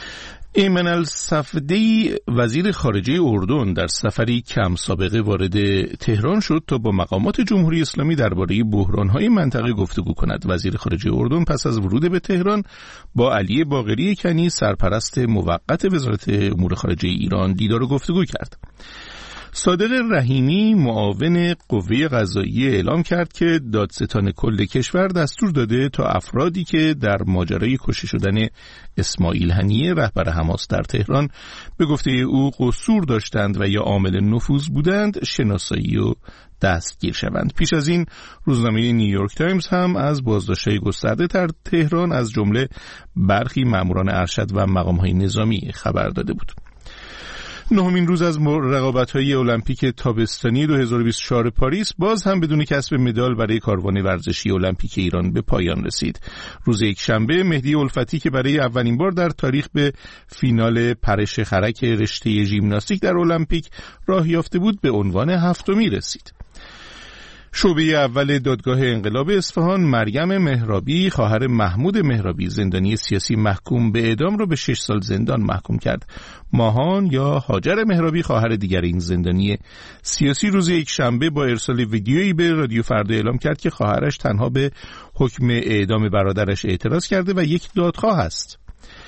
ایمن الصفدی وزیر خارجه اردن در سفری کم سابقه وارد تهران شد تا با مقامات جمهوری اسلامی درباره بحران‌های منطقه گفتگو کند. وزیر خارجه اردن پس از ورود به تهران با علی باقری کنی سرپرست موقت وزارت امور خارجه ایران دیدار و گفتگو کرد. صادق رحیمی معاون قوه قضاییه اعلام کرد که دادستان کل کشور دستور داده تا افرادی که در ماجرای کشته شدن اسماعیل هنیه رهبر حماس در تهران به گفته او قصور داشتند و یا عامل نفوذ بودند شناسایی و دستگیر شوند. پیش از این روزنامه نیویورک تایمز هم از بازداشت‌های گسترده در تهران از جمله برخی ماموران ارشد و مقام‌های نظامی خبر داده بود. نهمین روز از رقابت‌های المپیک تابستانی 2024 پاریس باز هم بدون کسب مدال برای کاروان ورزشی المپیک ایران به پایان رسید. روز یکشنبه مهدی الفتی که برای اولین بار در تاریخ به فینال پرش خرک رشته ژیمناستیک در المپیک راه یافته بود به عنوان هفتمی رسید. شعبه اول دادگاه انقلاب اصفهان مریم مهرابی خواهر محمود مهرابی زندانی سیاسی محکوم به اعدام را به 6 سال زندان محکوم کرد. ماهان یا هاجر مهرابی خواهر دیگر این زندانی سیاسی روز یکشنبه با ارسال ویدیویی به رادیو فردا اعلام کرد که خواهرش تنها به حکم اعدام برادرش اعتراض کرده و یک دادخواه است.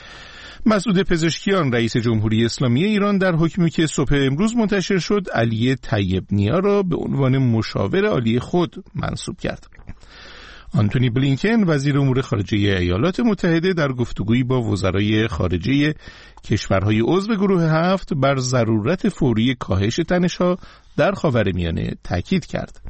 مسعود پزشکیان رئیس جمهوری اسلامی ایران در حکمی که صبح امروز منتشر شد علی طیب نیا را به عنوان مشاور عالی خود منصوب کرد. آنتونی بلینکن وزیر امور خارجه ایالات متحده در گفتگویی با وزرای خارجه کشورهای عضو گروه 7 بر ضرورت فوری کاهش تنش‌ها در خاورمیانه تاکید کرد.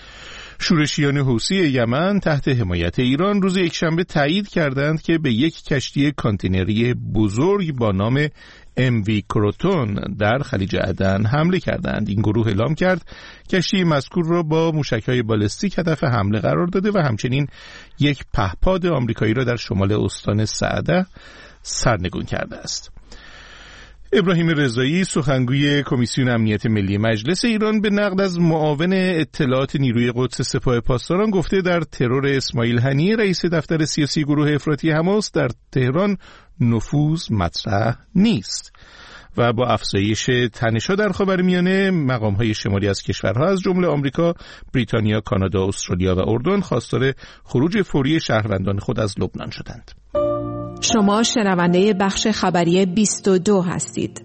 شورشیان حوثی یمن تحت حمایت ایران روز یکشنبه تایید کردند که به یک کشتی کانتینری بزرگ با نام MV کروتون در خلیج عدن حمله کردند. این گروه اعلام کرد کشتی مذکور را با موشک‌های بالستیک هدف حمله قرار داده و همچنین یک پهپاد آمریکایی را در شمال استان سعده سرنگون کرده است. ابراهیم رضایی سخنگوی کمیسیون امنیت ملی مجلس ایران به نقل از معاون اطلاعات نیروی قدس سپاه پاسداران گفته در ترور اسماعیل هنیه رئیس دفتر سیاسی گروه افراطی حماس در تهران نفوذ مطرح نیست و با افزایش تنش‌ها در خاورمیانه مقام‌های شمالی از کشورها از جمله آمریکا، بریتانیا، کانادا، استرالیا و اردن خواستار خروج فوری شهروندان خود از لبنان شدند. شما شنونده بخش خبری 22 هستید.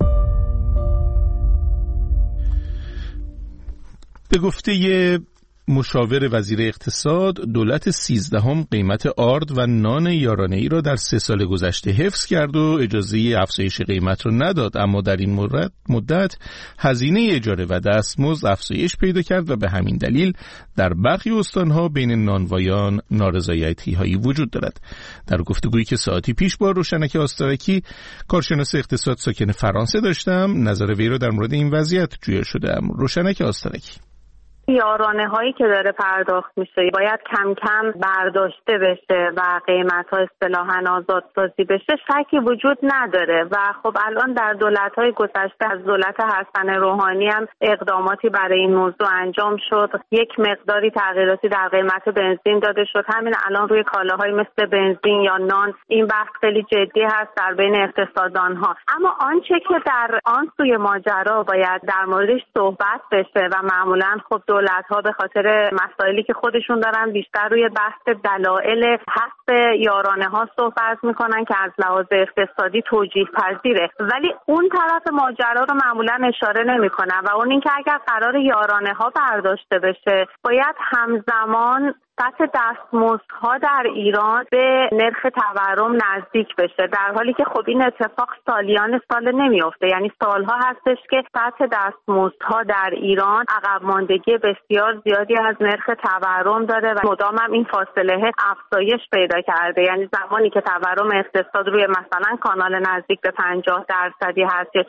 به گفته مشاور وزیر اقتصاد، دولت 13 قیمت آرد و نان یارانه‌ای را در 3 سال گذشته حفظ کرد و اجازه افزایش قیمت را نداد، اما در این مدت هزینه اجاره و دستمزد افزایش پیدا کرد و به همین دلیل در برخی استانها بین نانوایان نارضایتی‌هایی وجود دارد. در گفتگویی که ساعتی پیش با روشنک آسترکی کارشناس اقتصاد ساکن فرانسه داشتم، نظر وی را در مورد این وضعیت جویا شدم. روشنک آسترکی: یارانه هایی که داره پرداخت میشه باید کم کم برداشته بشه و قیمت ها اصطلاحاً آزادسازی بشه شکی وجود نداره و خب الان در دولت های گذشته از دولت حسن روحانی هم اقداماتی برای این موضوع انجام شد. یک مقداری تغییراتی در قیمت بنزین داده شد. همین الان روی کالاهای مثل بنزین یا نان این بحث خیلی جدی هست در بین اقتصاددان ها. اما آنچه که در آن سوی ماجرا باید در موردش صحبت بشه و معمولا خب دولت ها به خاطر مسائلی که خودشون دارن بیشتر روی بحث دلایل حذف یارانه ها صحبت میکنن که از لحاظ اقتصادی توجیه پذیره، ولی اون طرف ماجرا رو معمولا اشاره نمیکنن و اون اینکه اگر قرار یارانه ها برداشته بشه باید همزمان سطح دستمزدها در ایران به نرخ تورم نزدیک بشه، در حالی که خب این اتفاق سالیان سال نمیفته. یعنی سالها هستش که سطح دستمزدها در ایران عقب ماندگی بسیار زیادی از نرخ تورم داره و مدام هم این فاصله افزایش پیدا کرده. یعنی زمانی که تورم اقتصاد روی مثلا کانال نزدیک به 50% هست یا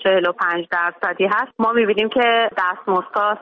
45% هست، ما می‌بینیم که دستمزدها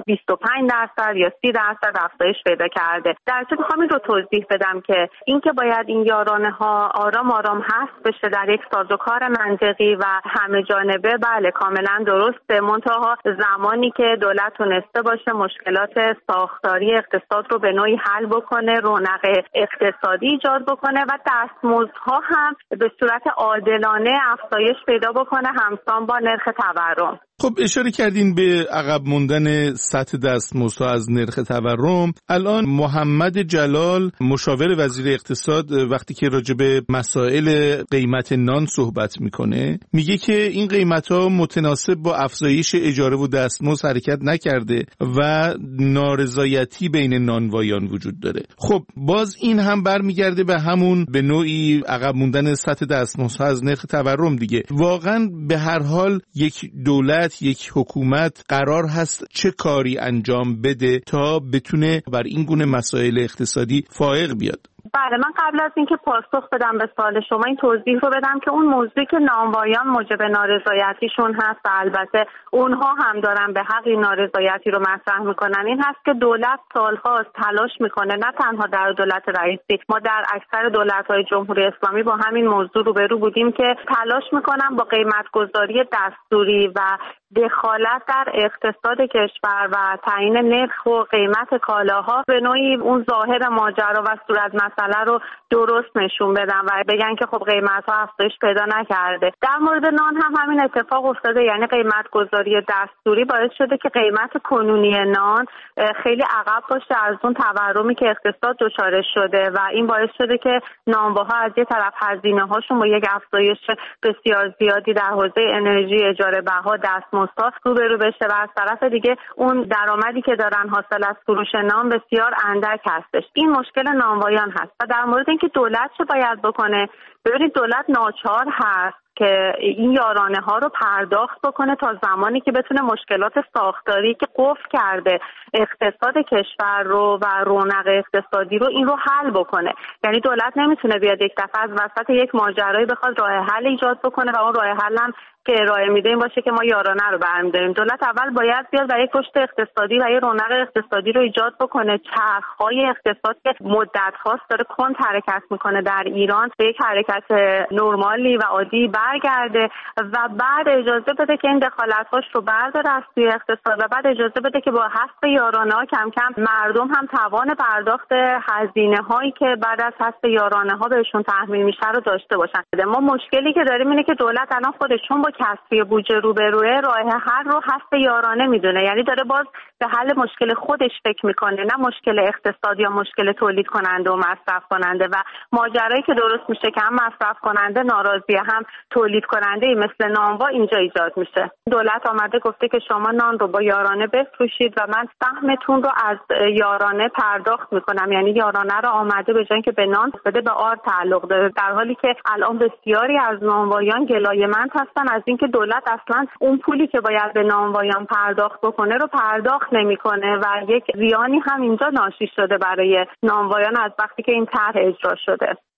25% یا 30% افزایش پیدا کرده. در همین رو توضیح بدم که اینکه باید این یارانه ها آرام آرام حذف بشه در یک سازوکار منطقی و همه جانبه، بله کاملا درسته، منتها زمانی که دولت تونسته باشه مشکلات ساختاری اقتصاد رو به نوعی حل بکنه، رونق اقتصادی ایجاد بکنه و دستمزدها هم به صورت عادلانه افزایش پیدا بکنه همسان با نرخ تورم. خب اشاره کردین به عقب موندن سطح دستمزدها از نرخ تورم. الان محمد جلال مشاور وزیر اقتصاد وقتی که راجع به مسائل قیمت نان صحبت میکنه میگه که این قیمت‌ها متناسب با افزایش اجاره و دستمزد حرکت نکرده و نارضایتی بین نانوایان وجود داره. خب باز این هم برمیگرده به همون به نوعی عقب موندن سطح دستمزدها از نرخ تورم دیگه. واقعا به هر حال یک دولت، یک حکومت قرار هست چه کاری انجام بده تا بتونه بر این گونه مسائل اقتصادی فائق بیاد؟ بله، من قبل از اینکه پاسخ بدم به سوال شما این توضیح رو بدم که اون موضوعی که نانوایان موجب نارضایتیشون هست و البته اونها هم دارن به حق این نارضایتی رو مطرح میکنن این هست که دولت سالها تلاش میکنه، نه تنها در دولت رئیسی، ما در اکثر دولت‌های جمهوری اسلامی با همین موضوع روبرو بودیم که تلاش میکنن با قیمت‌گذاری دستوری و دخالت در اقتصاد کشور و تعیین نرخ و قیمت کالاها به نوعی اون ظاهر ماجرا و صورت مسئله رو درست نشون بدن و بگن که خب قیمت‌ها افزایش پیدا نکرده. در مورد نان هم همین اتفاق افتاده، یعنی قیمت گذاری دستوری باعث شده که قیمت کنونی نان خیلی عقب باشه از اون تورمی که اقتصاد دچارش شده و این باعث شده که نانواها از یه طرف هزینه‌هاشون با یک افزایش بسیار زیادی در حوزه انرژی، اجاره بها، دستمزدها روبرو بشه و از طرف دیگه اون درآمدی که دارن حاصل از فروش نان بسیار اندک هستش. این مشکل نانوایان هست و در مورد اینکه دولت چه باید بکنه، ببینید دولت ناچار هست که این یارانه ها رو پرداخت بکنه تا زمانی که بتونه مشکلات ساختاری که قفل کرده اقتصاد کشور رو و رونق اقتصادی رو این رو حل بکنه. یعنی دولت نمیتونه بیاد یک دفعه از وسط یک ماجرایی بخواد راه حل ایجاد بکنه و اون راه حل هم که ارائه میده این باشه که ما یارانه رو برمی‌داریم. دولت اول باید بیاد و یک رشد اقتصادی و یک رونق اقتصادی رو ایجاد بکنه. چرخ‌های اقتصاد که مدت‌هاست داره کند حرکت میکنه در ایران به یک حرکت نرمالی و عادی برگرده و بعد اجازه بده که این دخالت‌هاش رو برداره از توی اقتصاد و بعد اجازه بده که با حذف یارانه‌ها کم کم مردم هم توان پرداخت هزینه‌هایی که بعد از حذف یارانه‌ها بهشون تحمیل میشه رو داشته باشن. ما مشکلی که داریم اینه که دولت الان خودشون با کسری بودجه روبروه، راه حل رو حذف یارانه میدونه، یعنی داره باز به حل مشکل خودش فکر میکنه، نه مشکل اقتصادی یا مشکل تولید کننده و مصرف کننده و ماجرایی که درست میشه که هم مصرف کننده ناراضیه هم تولید کننده مثل نانوا اینجا ایجاد میشه. دولت آمده گفته که شما نان رو با یارانه بفروشید و من سهمتون رو از یارانه پرداخت میکنم، یعنی یارانه رو آمده به جای که به نان بده به آرد تعلق داره، در حالی که الان بسیاری از نانوایان گلایه‌مند هستن از اینکه دولت اصلا اون پولی که باید به نانوایان پرداخت بکنه رو پرداخت نمیکنه و یک زیانی هم اینجا ناشی شده برای نانوایان از وقتی که این طرح اجرا شده.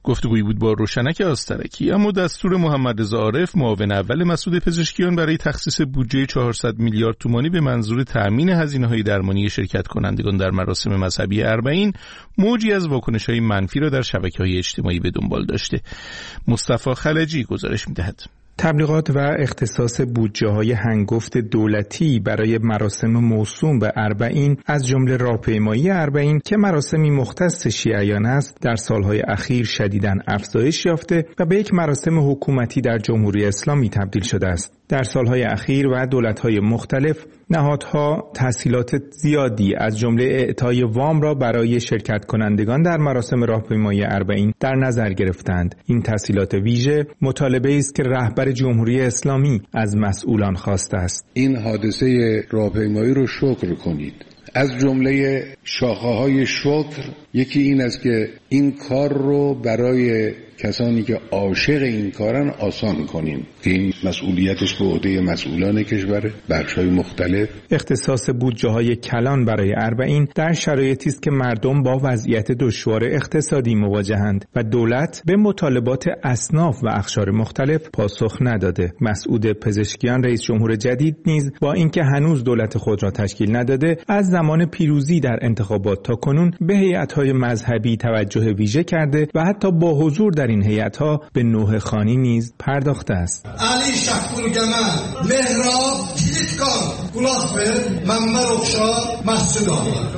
گفتگویی بود با روشنک آسترکی. اما دستور محمد رضا عارف معاون اول مسعود پزشکیان برای تخصیص بودجه 400 میلیارد تومانی به منظور تأمین هزینه‌های درمانی شرکت کنندگان در مراسم مذهبی اربعین موجی از واکنش‌های منفی را در شبکه‌های اجتماعی به دنبال داشته. مصطفی خلجی گزارش می‌دهد. تبلیغات و اختصاص بودجه‌های هنگفت دولتی برای مراسم موسوم به اربعین از جمله راهپیمایی اربعین که مراسمی مختص شیعیان است در سالهای اخیر شدیداً افزایش یافته و به یک مراسم حکومتی در جمهوری اسلامی تبدیل شده است. در سالهای اخیر و دولت‌های مختلف نهادها تسهیلات زیادی از جمله اعطای وام را برای شرکت کنندگان در مراسم راهپیمایی اربعین در نظر گرفتند. این تسهیلات ویژه مطالبه است که رهبر جمهوری اسلامی از مسئولان خواسته است. این حادثه راهپیمایی رو شکر کنید. از جمله شاخه‌های شکر یکی این است که این کار رو برای کسانی که عاشق این کارن آسان کنیم که این مسئولیتش به عهده مسئولان کشور بخش‌های مختلف. اختصاص بودجه‌های کلان برای اربعین در شرایطی است که مردم با وضعیت دشوار اقتصادی مواجهند و دولت به مطالبات اصناف و اقشار مختلف پاسخ نداده. مسعود پزشکیان رئیس جمهور جدید نیز با اینکه هنوز دولت خود را تشکیل نداده از زمان پیروزی در انتخابات تا کنون به هیئت‌های مذهبی توجه ویژه کرده و حتی با حضور در این هیئت‌ها به نوحه خوانی نیز پرداخته است. علی شکور گمل، مهراب، کلیدکان، گلاسبر، محمد رخشاد، مسجد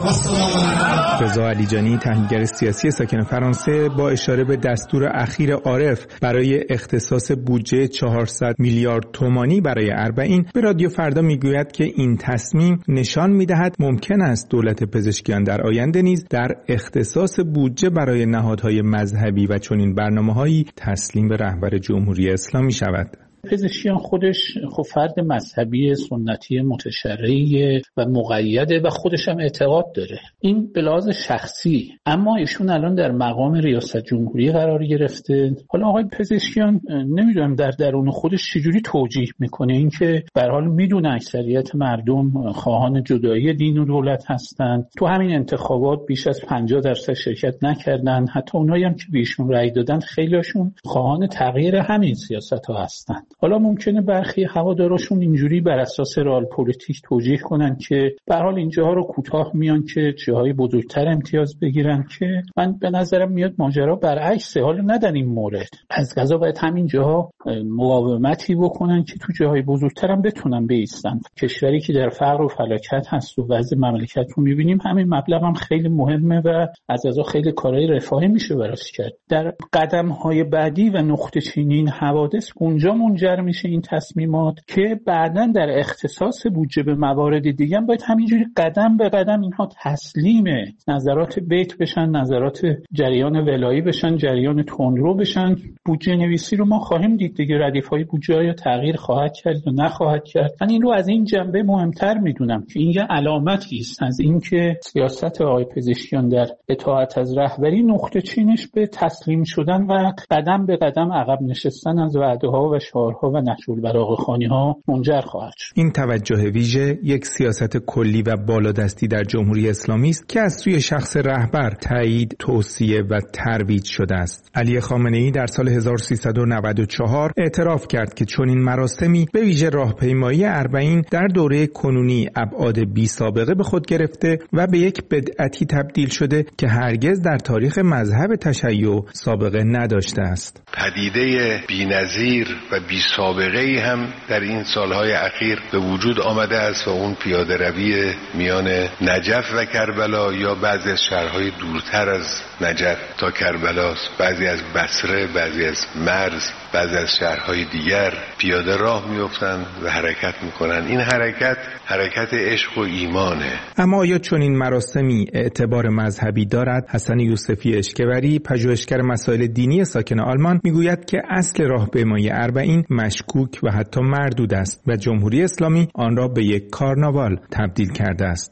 آباد. رضا علیجانی تحلیلگر سیاسی ساکن فرانسه با اشاره به دستور اخیر عارف برای اختصاص بودجه 400 میلیارد تومانی برای اربعین به رادیو فردا میگوید که این تصمیم نشان می‌دهد ممکن است دولت پزشکیان در آینده نیز در اختصاص بودجه برای نهادهای مذهبی و چنین برنامه‌هایی تسلیم به رهبر جمهوری اسلامی شود. پزشکیان خودش خب فرد مذهبی سنتی متشرعی و مقیده و خودش هم اعتقاد داره، این به لحاظ شخصی. اما ایشون الان در مقام ریاست جمهوری قرار گرفته. حالا آقای پزشکیان نمیدونم در درون خودش چجوری توجیه میکنه اینکه به هر حال میدونه اکثریت مردم خواهان جدایی دین و دولت هستند، تو همین انتخابات بیش از 50% شرکت نکردن، حتی اونایی هم که به ایشون رأی دادن خیلیاشون خواهان تغییر همین سیاست‌ها هستند. حالا ممکنه برخی هوادارشون اینجوری بر اساس رئال پلیتیک توجیه کنن که به هر حال اینجاها رو کوتاه میان که جاهای بزرگتر امتیاز بگیرن، که من به نظرم میاد ماجرا برعکسه. حالا ندن این مورد از قضا باید همین جاها مقاومتی بکنن که تو جاهای بزرگتر هم بتونن بایستن. کشوری که در فقر و فلاکت هست و وضع مملکت رو میبینیم، همین مبلغ هم خیلی مهمه و از قضا خیلی کارهای رفاهی میشه براش کرد. در قدم‌های بعدی و نقطه چینی این حوادث اونجا منجر میشه این تصمیمات که بعداً در اختصاص بودجه به موارد دیگه هم باید همینجوری قدم به قدم اینها تسلیم نظرات بیت بشن، نظرات جریان ولایی بشن، جریان تندرو بشن. بودجه نویسی رو ما خواهیم دید دیگه، ردیف‌های بودجه یا تغییر خواهد کرد یا نخواهد کرد. من این رو از این جنبه مهمتر میدونم که این یه علامتی است از اینکه سیاست آقای پزشکیان در اطاعت از رهبری نقطه چینش به تسلیم شدن و قدم به قدم عقب نشستن از وعده‌ها و شعارها و نشر البراقه‌خوانی‌ها منجر خواهد شد. این توجه ویژه یک سیاست کلی و بالادستی در جمهوری اسلامی است که از سوی شخص رهبر تایید، توصیه و ترویج شده است. علی خامنه‌ای در سال 1394 اعتراف کرد که چنین مراسمی به ویژه راهپیمایی اربعین در دوره کنونی ابعاد بی سابقه به خود گرفته و به یک بدعتی تبدیل شده که هرگز در تاریخ مذهب تشیع سابقه نداشته است. پدیده بی‌نظیر و بی سابقه ای هم در این سالهای اخیر به وجود آمده است و اون پیاده روی میان نجف و کربلا یا بعضی از شهرهای دورتر از نجف تا کربلا، بعضی از بصره، بعضی از مرز، بعضی از شهرهای دیگر پیاده راه میافتند و حرکت میکنن. این حرکت عشق و ایمانه. اما آیا چنین مراسمی اعتبار مذهبی دارد؟ حسن یوسفی اشکوری، پژوهشگر مسائل دینی ساکن آلمان، میگوید که اصل راهپیمایی اربعین مشکوک و حتی مردود است و جمهوری اسلامی آن را به یک کارناوال تبدیل کرده است.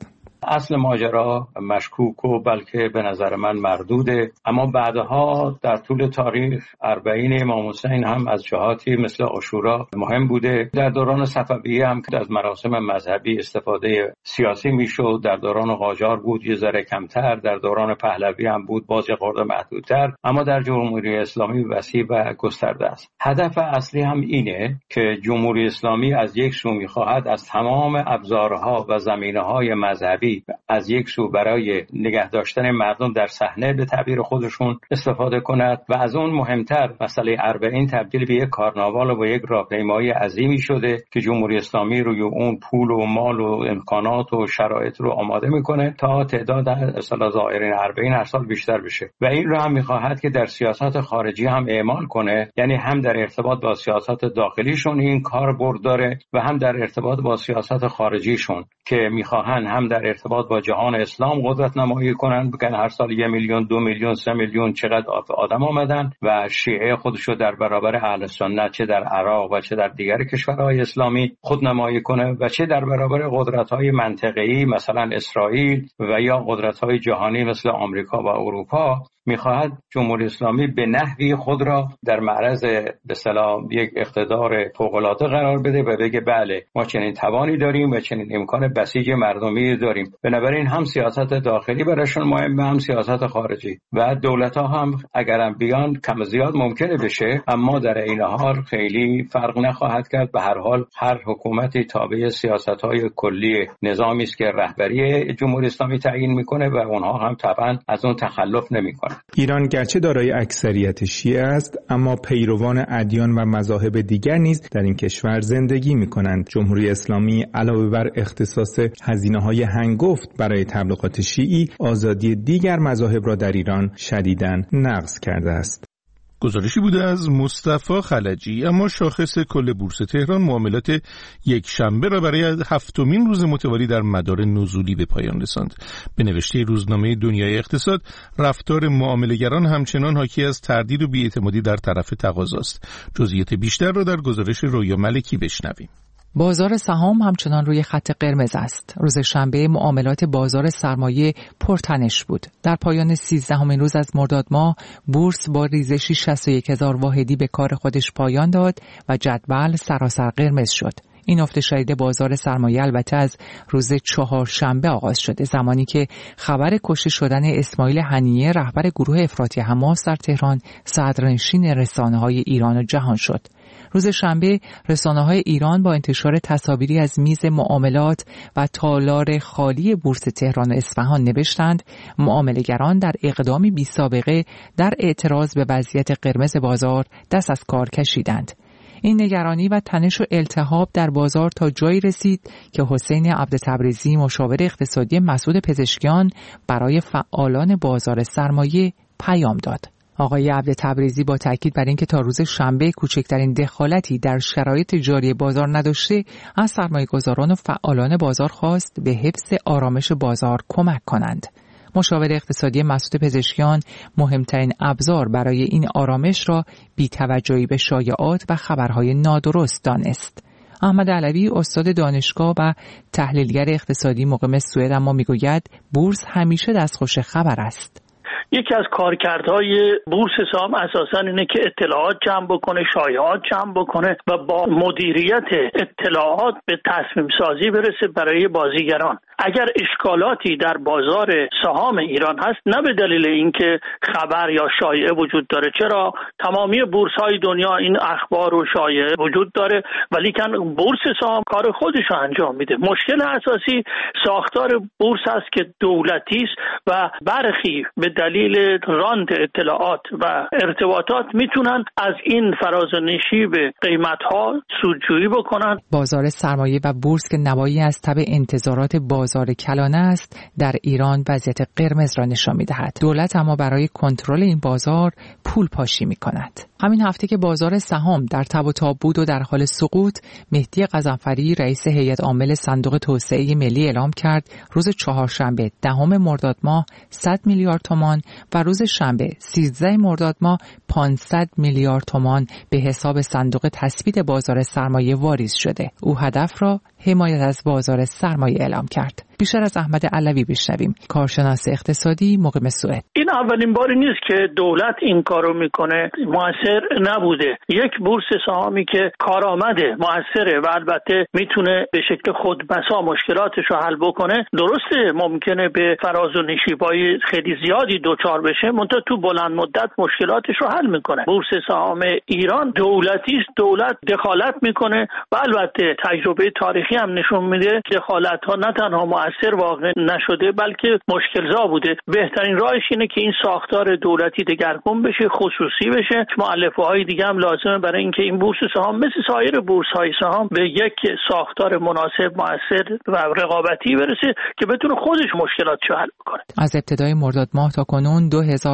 اصل ماجرا مشکوک و بلکه به نظر من مردوده، اما بعدها در طول تاریخ اربعین امام حسین هم از جهاتی مثل عاشورا مهم بوده. در دوران صفویه هم که از مراسم مذهبی استفاده سیاسی میشد، در دوران قاجار بود یه ذره کمتر، در دوران پهلوی هم بود باز یه خورده محدودتر، اما در جمهوری اسلامی وسیع و گسترده است. هدف اصلی هم اینه که جمهوری اسلامی از یک سو میخواهد از تمام ابزارها و زمینه‌های مذهبی از یک سو برای نگه داشتن مردم در صحنه به تعبیر خودشون استفاده کند و از اون مهمتر مسئله اربعین تبدیل به یک کارناوال و یک راهپیمایی عظیمی شده که جمهوری اسلامی روی اون پول و مال و امکانات و شرایط رو آماده میکنه تا تعداد اصطلاح زائرین اربعین هر سال بیشتر بشه و این رو هم میخواهد که در سیاست خارجی هم اعمال کنه، یعنی هم در ارتباط با سیاست داخلیشون این کاربرد داره و هم در ارتباط با سیاست خارجیشون که میخواهن هم در ارتباط با جهان اسلام قدرت نمایی کنن، بگن هر سال 1 میلیون 2 میلیون 3 میلیون چقدر آدم آمدن و شیعه خودشو در برابر اهل سنت چه در عراق و چه در دیگر کشورهای اسلامی خود نمایی کنه و چه در برابر قدرت‌های منطقه‌ای مثلا اسرائیل و یا قدرت‌های جهانی مثل آمریکا و اروپا. میخواهد جمهوری اسلامی به نحوی خود را در معرض به اصطلاح یک اقتدار فوق‌العاده قرار بده و بگه بله ما چنین توانی داریم و چنین امکان بسیج مردمی داریم. بنابراین هم سیاست داخلی براشون مهمه هم سیاست خارجی و دولت‌ها هم اگرم بیان کم زیاد ممکنه بشه، اما در این حال خیلی فرق نخواهد کرد. به هر حال هر حکومتی تابع سیاست‌های کلی نظامی است که رهبری جمهوری اسلامی تعیین میکنه و اونها هم طبعا از اون تخلف نمیکنن. ایران گرچه دارای اکثریت شیعه است، اما پیروان ادیان و مذاهب دیگر نیز در این کشور زندگی می‌کنند. جمهوری اسلامی علاوه بر اختصاص هزینه‌های هنگفت برای تبلیغات شیعی، آزادی دیگر مذاهب را در ایران شدیداً نقض کرده است. گزارشی بوده از مصطفی خلجی. اما شاخص کل بورس تهران معاملات یک شنبه را برای 7مین روز متوالی در مدار نزولی به پایان رساند. به نوشته روزنامه دنیای اقتصاد، رفتار معامله‌گران همچنان حاکی از تردید و بی‌اعتمادی در طرف تقاضاست. جزئیات بیشتر را در گزارش رویا ملکی بشنویم. بازار سهام همچنان روی خط قرمز است. روز شنبه معاملات بازار سرمایه پرتنش بود. در پایان 13مین روز از مرداد ماه بورس با ریزشی 61,000 واحدی به کار خودش پایان داد و جدول سراسر قرمز شد. این افت شدید بازار سرمایه البته از روز چهارشنبه آغاز شده، زمانی که خبر کشته شدن اسماعیل هنیه رهبر گروه افراطی حماس در تهران صدرنشین رسانه‌های ایران و جهان شد. روز شنبه رسانه‌های ایران با انتشار تصاویری از میز معاملات و تالار خالی بورس تهران و اصفهان نوشتند معامله‌گران در اقدامی بی‌سابقه در اعتراض به وضعیت قرمز بازار دست از کار کشیدند. این نگرانی و تنش و التهاب در بازار تا جایی رسید که حسین عبدتبریزی مشاور اقتصادی مسعود پزشکیان برای فعالان بازار سرمایه پیام داد. آقای عبدتبریزی با تاکید بر اینکه تا روز شنبه کوچکترین دخالتی در شرایط جاری بازار نداشته، از سرمایه‌گذاران و فعالان بازار خواست به حفظ آرامش بازار کمک کنند. مشاور اقتصادی مسعود پزشکیان مهمترین ابزار برای این آرامش را بی‌توجهی به شایعات و خبرهای نادرست دانست. احمد علوی استاد دانشگاه و تحلیلگر اقتصادی مقیم سوئد اما میگوید بورس همیشه دستخوش خبر است. یکی از کارکردهای بورس سهام اساساً اینه که اطلاعات جمع بکنه، شایعات جمع بکنه و با مدیریت اطلاعات به تصمیم سازی برسه برای بازیگران. اگر اشکالاتی در بازار سهام ایران هست، نه به دلیل اینکه خبر یا شایعه وجود داره، چرا تمامی بورس‌های دنیا این اخبار و شایعه وجود داره، ولی کن بورس سهام کار خودش رو انجام میده. مشکل اساسی ساختار بورس است که دولتی است و برخی به دلیل راند اطلاعات و ارتباطات میتونن از این فرازنشی به قیمت‌ها سودجویی بکنن. بازار سرمایه و بورس که نوایی از تبع انتظارات بازار کلانه است، در ایران وضعیت قرمز را نشان می‌دهد. دولت اما برای کنترل این بازار پول پاشی می‌کند. همین هفته که بازار سهام در تب و تاب بود و در حال سقوط، مهدی غضنفری رئیس هیئت عامل صندوق توسعه ملی اعلام کرد روز چهارشنبه 10 مرداد ماه 100 میلیارد تومان و روز شنبه 13 مرداد ماه 500 میلیارد تومان به حساب صندوق تثبیت بازار سرمایه واریز شده. او هدف را حمایت از بازار سرمایه اعلام کرد. بیشتر از احمد علوی بشنویم، کارشناس اقتصادی مقیم سوئد. این اولین باری نیست که دولت این کارو میکنه، موثر نبوده. یک بورس سهامی که کارآمده، موثره و البته میتونه به شکل خودمسا مشکلاتش رو حل بکنه، درسته ممکنه به فراز و نشیبای خیلی زیادی دوچار بشه، منتها تو بلند مدت مشکلاتش رو حل میکنه. بورس سهام ایران دولتی است، دولت دخالت میکنه و البته تجربه تاریخی هم نشون میده دخالت ها نه تنها مؤثر واقع نشده بلکه مشکل‌زا بوده. بهترین راهش اینه که این ساختار دولتی دگرگون بشه، خصوصی بشه. مؤلفه‌های دیگه هم لازمه برای اینکه این بورس سهام مثل سایر بورس‌های سهام به یک ساختار مناسب، مؤثر و رقابتی برسه که بتونه خودش مشکلاتشو حل کنه. از ابتدای مرداد ماه تا کنون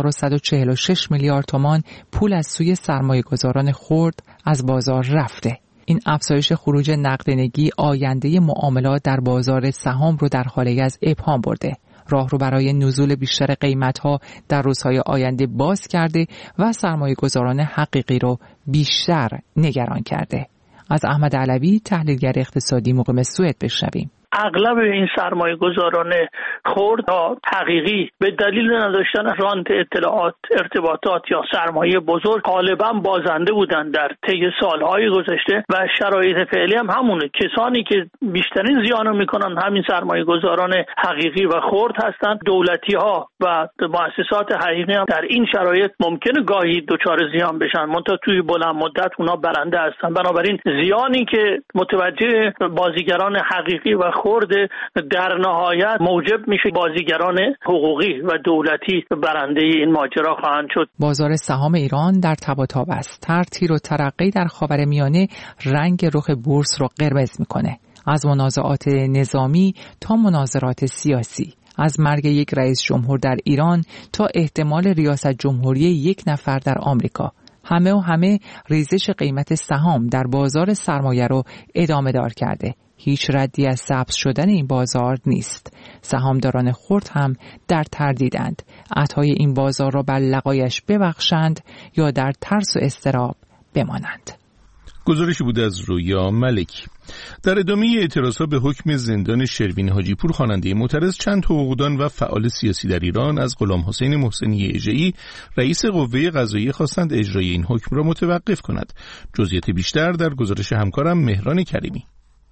2146 میلیارد تومان پول از سوی سرمایه‌گذاران خرد از بازار رفته. این افزایش خروج نقدینگی آینده معاملات در بازار سهام رو در حالی از ابهام برده. راه رو برای نزول بیشتر قیمت‌ها در روزهای آینده باز کرده و سرمایه‌گذاران حقیقی رو بیشتر نگران کرده. از احمد علوی، تحلیلگر اقتصادی مقیم سوئد، بشنویم. اغلب این سرمایه گذاران خرد حقیقی به دلیل نداشتن رانت اطلاعات، ارتباطات یا سرمایه بزرگ غالبا بازنده بودند در طی سالهای گذشته و شرایط فعلی هم همونه. کسانی که بیشترین زیانو میکنن همین سرمایه گذاران حقیقی و خرد هستند. دولتی ها و مؤسسات حقیقی هم در این شرایط ممکنه گاهی دچار زیان بشن، منتها توی بلند مدت اونا برنده هستن. بنابراین زیانی که متوجه بازیگران حقیقی و خورده در نهایت موجب میشه بازیگران حقوقی و دولتی برنده این ماجرا خواهند شد. بازار سهام ایران در تب و تاب است. تیر و ترقی در خاورمیانه رنگ رخ بورس رو قرمز میکنه. از منازعات نظامی تا مناظرات سیاسی، از مرگ یک رئیس جمهور در ایران تا احتمال ریاست جمهوری یک نفر در آمریکا، همه ریزش قیمت سهام در بازار سرمایه رو ادامه دار کرده. هیچ ردی از سبز شدن این بازار نیست. سهامداران خرد هم در تردیدند. عطای این بازار را بر لقایش ببخشند یا در ترس و اضطراب بمانند. گزارشی بود از رویا ملکی. در ادامه اعتراضها به حکم زندان شروین حاجی پور، خواننده معترض، چند حقوقدان و فعال سیاسی در ایران از غلام حسین محسنی اژه‌ای رئیس قوه قضاییه خواستند اجرای این حکم را متوقف کند. جزئیات بیشتر در گزارش همکارم مهران کریمی.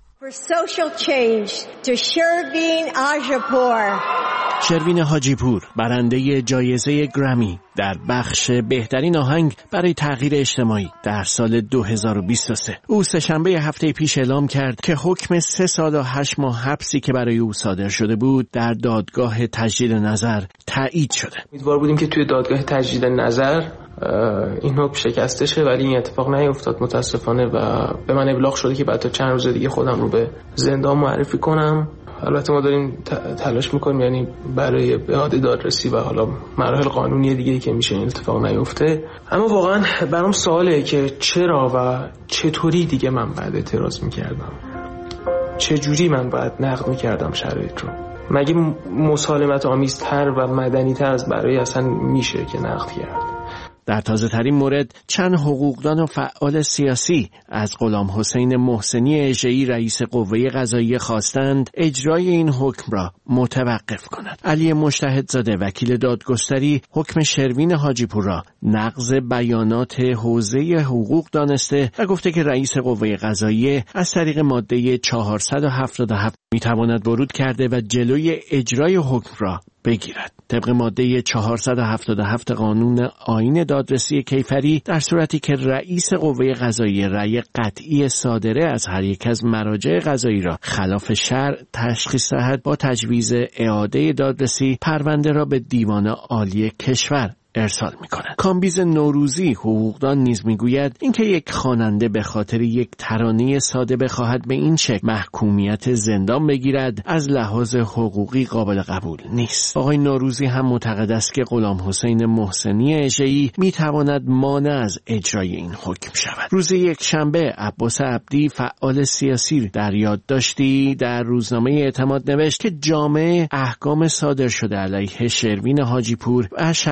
شروین حاجی پور، برنده جایزه گرمی در بخش بهترین آهنگ برای تغییر اجتماعی در سال 2023. او سه‌شنبه هفته پیش اعلام کرد که حکم 3 سال و 8 ماه حبسی که برای او صادر شده بود در دادگاه تجدید نظر تایید شده. امیدوار بودیم که توی دادگاه تجدید نظر این حکم شکسته شه، ولی این اتفاق نیفتاد متاسفانه و به من ابلاغ شده که بعد تا چند روز دیگه خودم رو به زندان معرفی کنم. البته ما داریم تلاش میکنیم یعنی برای اعاده دادرسی و حالا مراحل قانونی دیگه‌ای که میشه این اتفاق نیفته. اما واقعا برام سواله که چرا و چطوری دیگه من بعد اعتراض میکردم، چه جوری من بعد نقد میکردم شرایط رو. مگه مسالمت آمیزتر و مدنی‌تر از برای اصلا میشه که نقد کرد؟ در تازه ترین مورد، چند حقوقدان و فعال سیاسی از غلام حسین محسنی اژه‌ای رئیس قوه قضاییه خواستند اجرای این حکم را متوقف کند. علی مجتهدزاده، وکیل دادگستری، حکم شروین حاجی پور را نقض بیانات حوزه حقوق دانسته و گفته که رئیس قوه قضاییه از طریق ماده 477 میتواند ورود کرده و جلوی اجرای حکم را بگیرد. طبق ماده 477 قانون آیین دادرسی کیفری، در صورتی که رئیس قوه قضاییه رأی قطعی صادره از هر یک از مراجع قضایی را خلاف شرع تشخیص دهد، با تجویز اعاده دادرسی پرونده را به دیوان عالی کشور ارسال می‌کند. کامبیز نوروزی، حقوقدان، نیز میگوید اینکه یک خواننده به خاطر یک ترانه ساده بخواهد به این شکل محکومیت زندان بگیرد از لحاظ حقوقی قابل قبول نیست. آقای نوروزی هم معتقد است که غلام حسین محسنی اژه‌ای میتواند مانع از اجرای این حکم شود. روز یکشنبه عباس عبدی، فعال سیاسی، در یادداشتی در روزنامه اعتماد نوشت که جامعه احکام صادر شده علیه شروین حاجی پور و شخصیت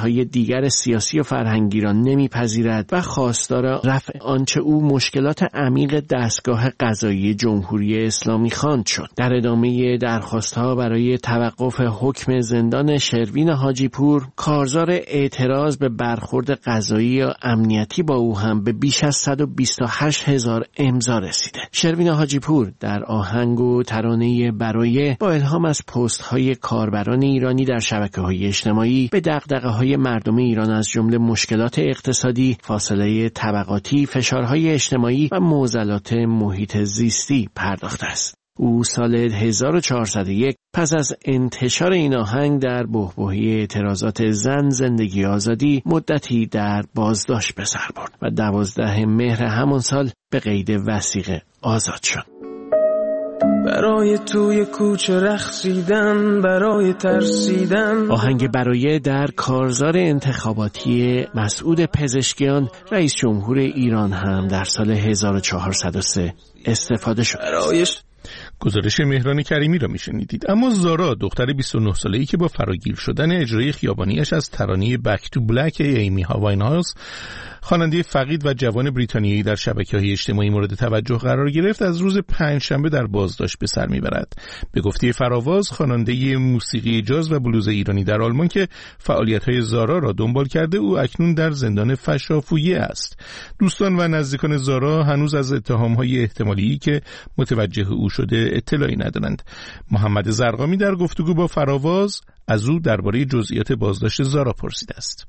پست‌های دیگر سیاسی و فرهنگی را نمی‌پذیرد و خواستار رفع آنچه او مشکلات عمیق دستگاه قضایی جمهوری اسلامی خواند شد. در ادامه درخواست‌ها برای توقف حکم زندان شروین حاجی پور، کارزار اعتراض به برخورد قضایی و امنیتی با او هم به بیش از 128,000 امضا رسیده. شروین حاجی پور در آهنگ و ترانه برای با الهام از پست‌های کاربران ایرانی در شبکه‌های اجتماعی به دغدغه‌های مردم ایران از جمله مشکلات اقتصادی، فاصله طبقاتی، فشارهای اجتماعی و معضلات محیط زیستی پرداخته است. او سال 1401 پس از انتشار این آهنگ در بحبوحه اعتراضات زن زندگی آزادی مدتی در بازداشت به سر برد و 12 مهر همان سال به قید وثیقه آزاد شد. برای توی کوچه رقصیدن، برای ترسیدن. آهنگ برای در کارزار انتخاباتی مسعود پزشکیان رئیس جمهور ایران هم در سال 1403 استفاده شد. گزارش مهران کریمی را میشنیدید. اما زارا دختر 29 ساله‌ای که با فراگیر شدن اجرای خیابانیش از ترانه بک تو بلک ایمی هاواینهاوس، خواننده فقید و جوان بریتانیایی در شبکه‌های اجتماعی مورد توجه قرار گرفت، از روز پنجشنبه در بازداشت به سر میبرد. به گفته فراواز، خواننده موسیقی جاز و بلوز ایرانی در آلمان که فعالیت‌های زارا را دنبال کرده، او اکنون در زندان فشافویه است. دوستان و نزدیکان زارا هنوز از اتهام‌های احتمالی که متوجه او شده اطلاعی ندارند. محمد زرقامی در گفتگو با فراواز از او درباره جزئیات بازداشت زارا پرسیده است.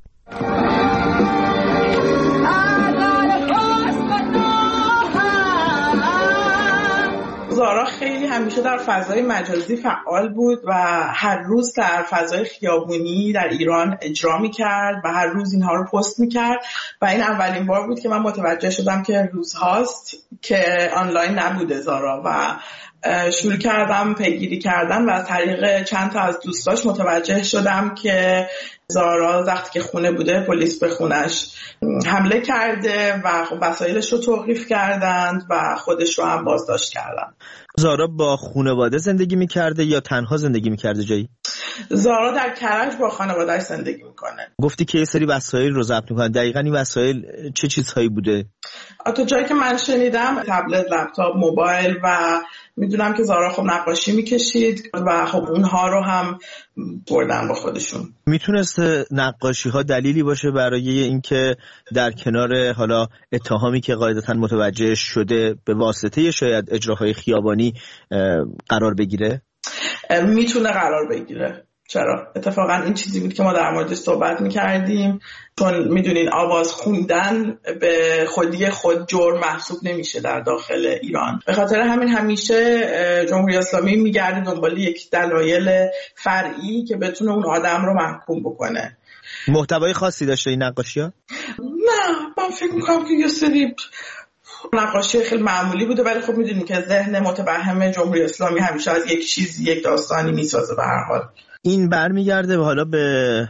زارا خیلی همیشه در فضای مجازی فعال بود و هر روز در فضای خیابونی در ایران اجرا می‌کرد و هر روز اینها رو پست می‌کرد و این اولین بار بود که من متوجه شدم که روزهاست که آنلاین نبوده زارا و شروع کردم پیگیری کردن و از طریق چند تا از دوستاش متوجه شدم که زارا وقتی که خونه بوده پلیس به خونش حمله کرده و وسایلش رو توقیف کردند و خودش رو هم بازداشت کردن. زارا با خانواده زندگی میکرده یا تنها زندگی میکرده جایی؟ زارا در کرج با خانواده‌اش زندگی میکنه. گفتی که یه سری وسایل رو ضبط میکنه. دقیقاً این وسایل چه چیزهایی بوده؟ تا جایی که من شنیدم تبلت، لپتاپ، موبایل و میدونم که زارا خب نقاشی میکشید و خب اونها رو هم بردن با خودشون. میتونست نقاشی ها دلیلی باشه برای اینکه در کنار حالا اتهامی که قاعدتاً متوجه شده به واسطه شاید اجراهای خیابانی قرار بگیره؟ میتونه قرار بگیره. چرا؟ اتفاقا این چیزی بود که ما در موردش صحبت میکردیم، چون میدونین آواز خوندن به خودی خود جرم محسوب نمیشه در داخل ایران. به خاطر همین همیشه جمهوری اسلامی میگرده دنبال یک دلایل فرعی که بتونه اون آدم رو محکوم بکنه. محتوای خاصی داشته این نقاشی‌ها؟ نه، من فکر میکنم که یه سری نقاشی خیلی معمولی بوده، ولی خب میدونین که ذهن متوهم جمهوری اسلامی همیشه از یک چیزی، یک داستانی میسازه. به هر حال این برمیگرده حالا به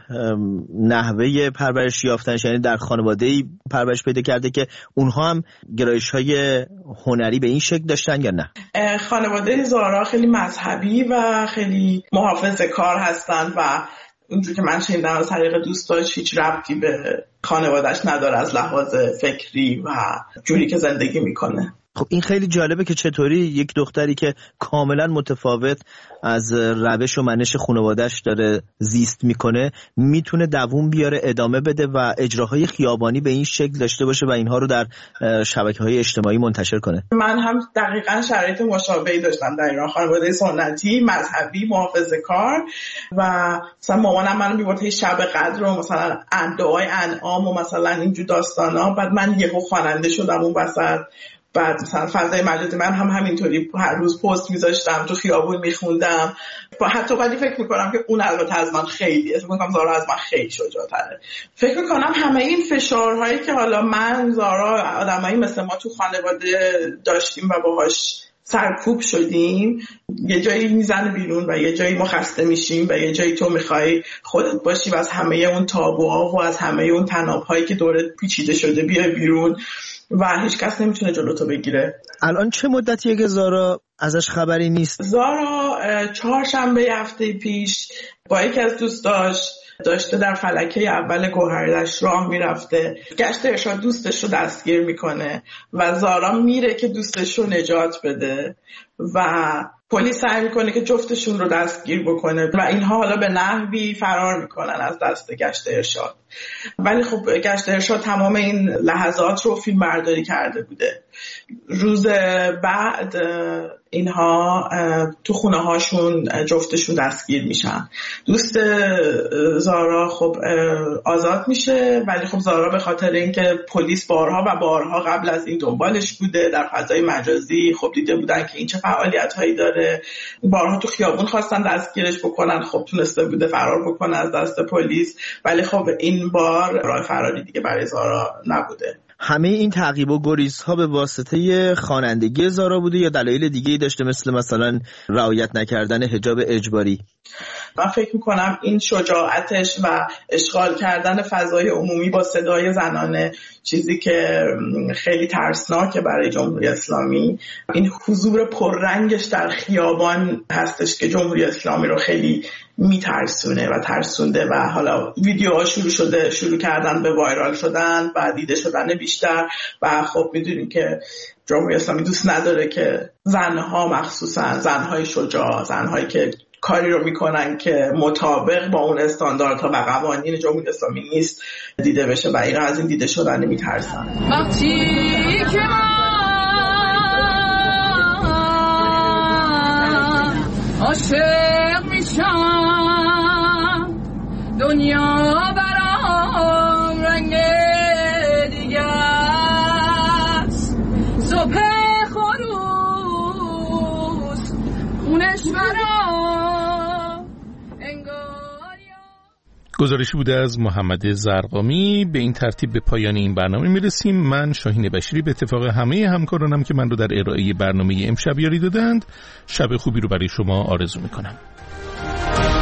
نحوه پرورش یافتنش، یعنی در خانواده‌ای پرورش پیدا کرده که اونها هم گرایش‌های هنری به این شکل داشتن یا نه؟ خانواده زارا خیلی مذهبی و خیلی محافظه‌کار هستند و اونجور که من شنیدم از طریق دوستاش هیچ ربطی به خانواده‌اش نداره از لحاظ فکری و جوری که زندگی میکنه. خب این خیلی جالبه که چطوری یک دختری که کاملا متفاوت از روش و منش خانواده‌اش داره زیست میکنه میتونه دووم بیاره، ادامه بده و اجراهای خیابانی به این شکل داشته باشه و اینها رو در شبکه‌های اجتماعی منتشر کنه. من هم دقیقاً شرایط مشابهی داشتم در ایران. خانواده سنتی، مذهبی، محافظه‌کار و مثلا مامانم منو می‌برد شب قدر و مثلا دعای انعام و مثلا اینجور داستانا. بعد من یهو خواننده شدم اون وسط. بعد مثلا فضای مجازی من هم همینطوری هر روز پست میذاشتم، تو خیابون میخوندم. حتی ولی فکر میکنم که اون البته از من خیلی، فکر میکنم زارا از من خیلی شجاع‌تره. فکر میکنم همه این فشارهایی که حالا من، زارا، آدمایی مثل ما تو خانواده داشتیم و باهاش سرکوب شدیم، یه جایی میزنه بیرون و یه جایی ما خسته میشیم و یه جایی تو میخوای خودت باشی و از همه اون تابوها و از همه اون تنابهایی که دورت پیچیده شده بیای بیرون و هیچ کس نمیتونه جلوتو بگیره. الان چه مدتیه که زارا ازش خبری نیست؟ زارا چهارشنبه هفته پیش با یکی از دوستاش داشته در فلکه اول گوهردشت راه میرفته، گشت ارشاد دوستش رو دستگیر میکنه و زارا میره که دوستش رو نجات بده و پلیس سعی میکنه که جفتشون رو دستگیر بکنه و اینها حالا به نحوی فرار میکنن از دست گشت ارشاد. ولی خب گشت ارشاد تمام این لحظات رو فیلم برداری کرده بوده. روز بعد اینها تو خونه هاشون جفتشون دستگیر میشن. دوست زارا خب آزاد میشه، ولی خب زارا به خاطر اینکه پلیس بارها و بارها قبل از این دنبالش بوده در فضای مجازی، خب دیده بودن که این چه فعالیت هایی داره، بارها تو خیابون خواستن دستگیرش بکنن، خب تونسته بوده فرار بکنه از دست پلیس، ولی خب این بار راه فراری دیگه برای زارا نبوده. همه این تعقیب و گریزها به واسطه خوانندگی زارا بوده یا دلایل دیگه‌ای داشته، مثلا رعایت نکردن حجاب اجباری؟ من فکر میکنم این شجاعتش و اشغال کردن فضای عمومی با صدای زنانه، چیزی که خیلی ترسناکه برای جمهوری اسلامی، این حضور پررنگش در خیابان هستش که جمهوری اسلامی رو خیلی میترسونه و ترسونده و حالا ویدیوها شروع کردن به وایرال شدن و دیده شدن بیشتر و خب میدونیم که جمهوری اسلامی دوست نداره که زنها، مخصوصا زنهای شجاع، زنهایی که کاری رو میکنن که مطابق با اون استانداردها و قوانین جمهوری اسلامی نیست دیده بشه و اینا از این دیده شدن میترسن. وقتی که عاشق میشم دنیا برام رنگ دیگه است، صبح خروس خونش برام گزارشی بوده از محمد زرقامی. به این ترتیب به پایان این برنامه میرسیم. من شاهین بشیری به اتفاق همه همکارانم که من رو در ارائه برنامه امشب یاری دادند، شب خوبی رو برای شما آرزو میکنم.